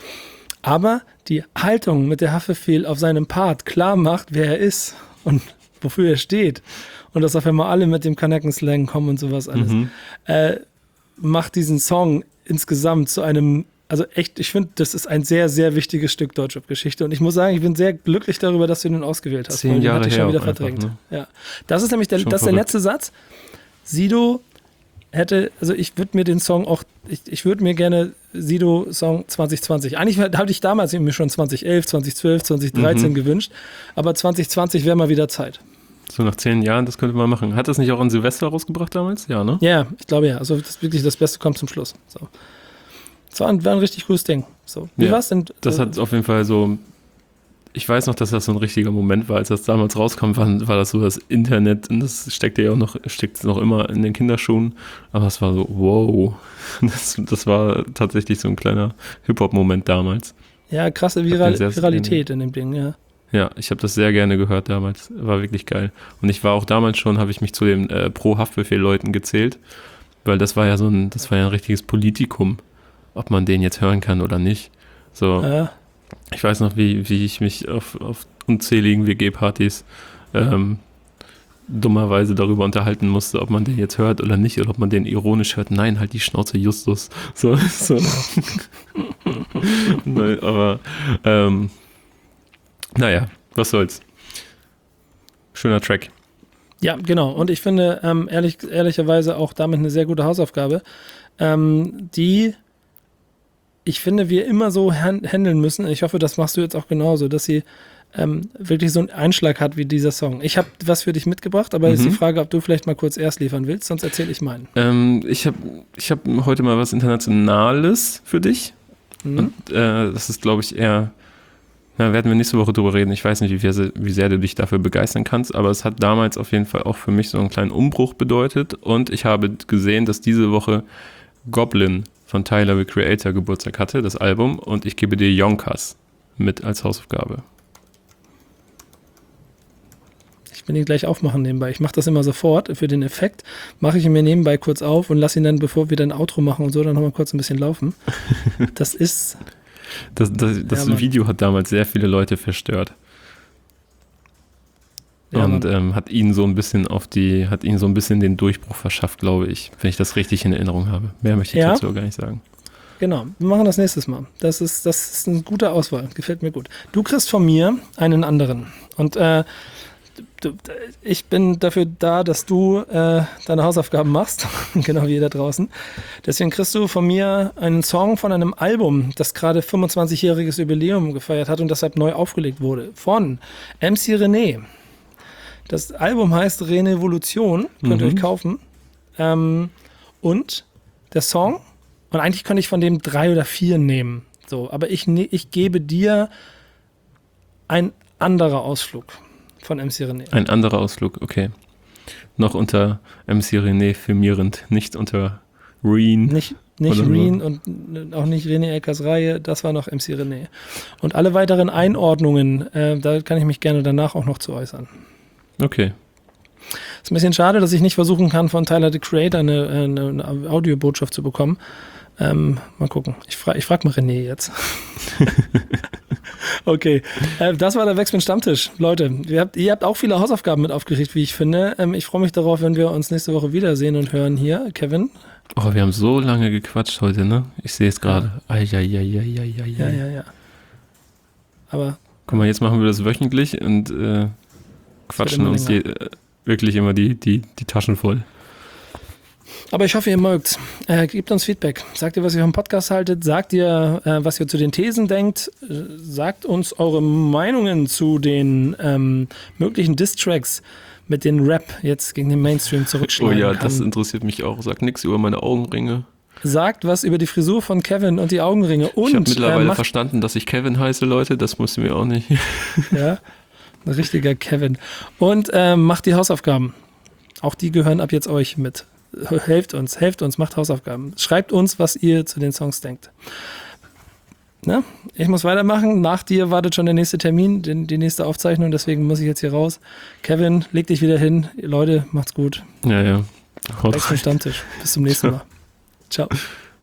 Aber die Haltung, mit der Haftbefehl auf seinem Part klar macht, wer er ist und wofür er steht und dass auf einmal alle mit dem Kanaken-Slang kommen und sowas alles, mhm. äh, macht diesen Song insgesamt zu einem, also echt, ich finde, das ist ein sehr, sehr wichtiges Stück Deutschrap-Geschichte. Und ich muss sagen, ich bin sehr glücklich darüber, dass du den ausgewählt hast. Zehn Jahre her schon wieder einfach, verdrängt. Ne? Ja. Das ist nämlich der, das ist der letzte Satz. Sido hätte, also ich würde mir den Song auch, ich, ich würde mir gerne Sido-Song zwanzig zwanzig, eigentlich hatte ich damals mir schon zwanzig elf, zwanzig zwölf, zwanzig dreizehn mhm. gewünscht, aber zwanzig zwanzig wäre mal wieder Zeit. So nach zehn Jahren, das könnte man machen. Hat das nicht auch an Silvester rausgebracht damals? Ja, ne? Ja, ich glaube ja. Also das wirklich das Beste kommt zum Schluss. So. Das war ein, war ein richtig cooles Ding. So. Wie ja, war's denn? Das hat auf jeden Fall so, ich weiß noch, dass das so ein richtiger Moment war, als das damals rauskam, war, war das so das Internet und das steckt ja auch noch, steckt noch immer in den Kinderschuhen, aber es war so, wow, das, das war tatsächlich so ein kleiner Hip-Hop-Moment damals. Ja, krasse Viral- Viralität in dem Ding, ja. Ja, ich habe das sehr gerne gehört damals, war wirklich geil. Und ich war auch damals schon, habe ich mich zu den äh, Pro-Haftbefehl-Leuten gezählt, weil das war ja so ein, das war ja ein richtiges Politikum, ob man den jetzt hören kann oder nicht. So, ja. Ich weiß noch, wie, wie ich mich auf, auf unzähligen W G-Partys ähm, dummerweise darüber unterhalten musste, ob man den jetzt hört oder nicht, oder ob man den ironisch hört. Nein, halt die Schnauze, Justus. So, so. Nein, aber ähm, naja, was soll's. Schöner Track. Ja, genau. Und ich finde, ähm, ehrlich, ehrlicherweise auch damit eine sehr gute Hausaufgabe, ähm, die ich finde, wir immer so handeln müssen. Ich hoffe, das machst du jetzt auch genauso, dass sie ähm, wirklich so einen Einschlag hat wie dieser Song. Ich habe was für dich mitgebracht, aber mhm. ist die Frage, ob du vielleicht mal kurz erst liefern willst, sonst erzähle ich meinen. Ähm, ich habe ich hab heute mal was Internationales für dich. Mhm. Und äh, das ist, glaube ich, eher, na, werden wir nächste Woche drüber reden. Ich weiß nicht, wie, sehr, wie sehr du dich dafür begeistern kannst, aber es hat damals auf jeden Fall auch für mich so einen kleinen Umbruch bedeutet und ich habe gesehen, dass diese Woche Goblin von Tyler, the Creator, Geburtstag hatte, das Album, und ich gebe dir Yonkers mit als Hausaufgabe. Ich will ihn gleich aufmachen nebenbei. Ich mache das immer sofort für den Effekt, mache ich ihn mir nebenbei kurz auf und lasse ihn dann, bevor wir dann Outro machen und so, dann nochmal kurz ein bisschen laufen. Das ist... Das, das, das ja, Video hat damals sehr viele Leute verstört. Ja, und ähm, hat ihnen so ein bisschen auf die, hat ihnen so ein bisschen den Durchbruch verschafft, glaube ich, wenn ich das richtig in Erinnerung habe. Mehr möchte ich ja. dazu gar nicht sagen. Genau, wir machen das nächstes Mal. Das ist, das ist eine gute Auswahl, gefällt mir gut. Du kriegst von mir einen anderen. Und äh, du, ich bin dafür da, dass du äh, deine Hausaufgaben machst, genau wie ihr da draußen. Deswegen kriegst du von mir einen Song von einem Album, das gerade fünfundzwanzigjähriges Jubiläum gefeiert hat und deshalb neu aufgelegt wurde, von M C René. Das Album heißt Renevolution, könnt ihr mhm. euch kaufen. Ähm, und der Song, und eigentlich könnte ich von dem drei oder vier nehmen, so, aber ich, ich gebe dir ein anderer Ausflug von M C René. Ein anderer Ausflug, okay. Noch unter M C René filmierend, nicht unter Reen. Nicht, nicht Oder so. Reen und auch nicht René Eckers Reihe, das war noch M C René. Und alle weiteren Einordnungen, äh, da kann ich mich gerne danach auch noch zu äußern. Okay. Ist ein bisschen schade, dass ich nicht versuchen kann, von Tyler, the Creator eine, eine, eine Audiobotschaft zu bekommen. Ähm, mal gucken. Ich frage ich frag mal René jetzt. Okay, äh, das war der Backspin Stammtisch. Leute, ihr habt, ihr habt auch viele Hausaufgaben mit aufgerichtet, wie ich finde. Ähm, ich freue mich darauf, wenn wir uns nächste Woche wiedersehen und hören hier. Kevin? Oh, wir haben so lange gequatscht heute, ne? Ich sehe es gerade. Ja, ja, Ja. ja, ja. Aber Guck mal, jetzt machen wir das wöchentlich und äh, quatschen immer uns je, länger. äh, wirklich immer die, die, die Taschen voll. Aber ich hoffe, ihr mögt. Äh, gebt uns Feedback. Sagt ihr, was ihr vom Podcast haltet. Sagt ihr, äh, was ihr zu den Thesen denkt. Äh, sagt uns eure Meinungen zu den ähm, möglichen Diss-Tracks mit den Rap jetzt gegen den Mainstream Oh zurückschlagen ja, kann. das interessiert mich auch. Sag nichts über meine Augenringe. Sagt was über die Frisur von Kevin und die Augenringe. Und ich habe mittlerweile äh, macht, verstanden, dass ich Kevin heiße, Leute. Das musst du mir auch nicht. ja, ein richtiger Kevin. Und äh, macht die Hausaufgaben. Auch die gehören ab jetzt euch mit. Helft uns, helft uns, macht Hausaufgaben. Schreibt uns, was ihr zu den Songs denkt. Na, ich muss weitermachen. Nach dir wartet schon der nächste Termin, die, die nächste Aufzeichnung. Deswegen muss ich jetzt hier raus. Kevin, leg dich wieder hin. Leute, macht's gut. Ja, ja. Haut Backspin Stammtisch. Bis zum nächsten Mal. Ciao.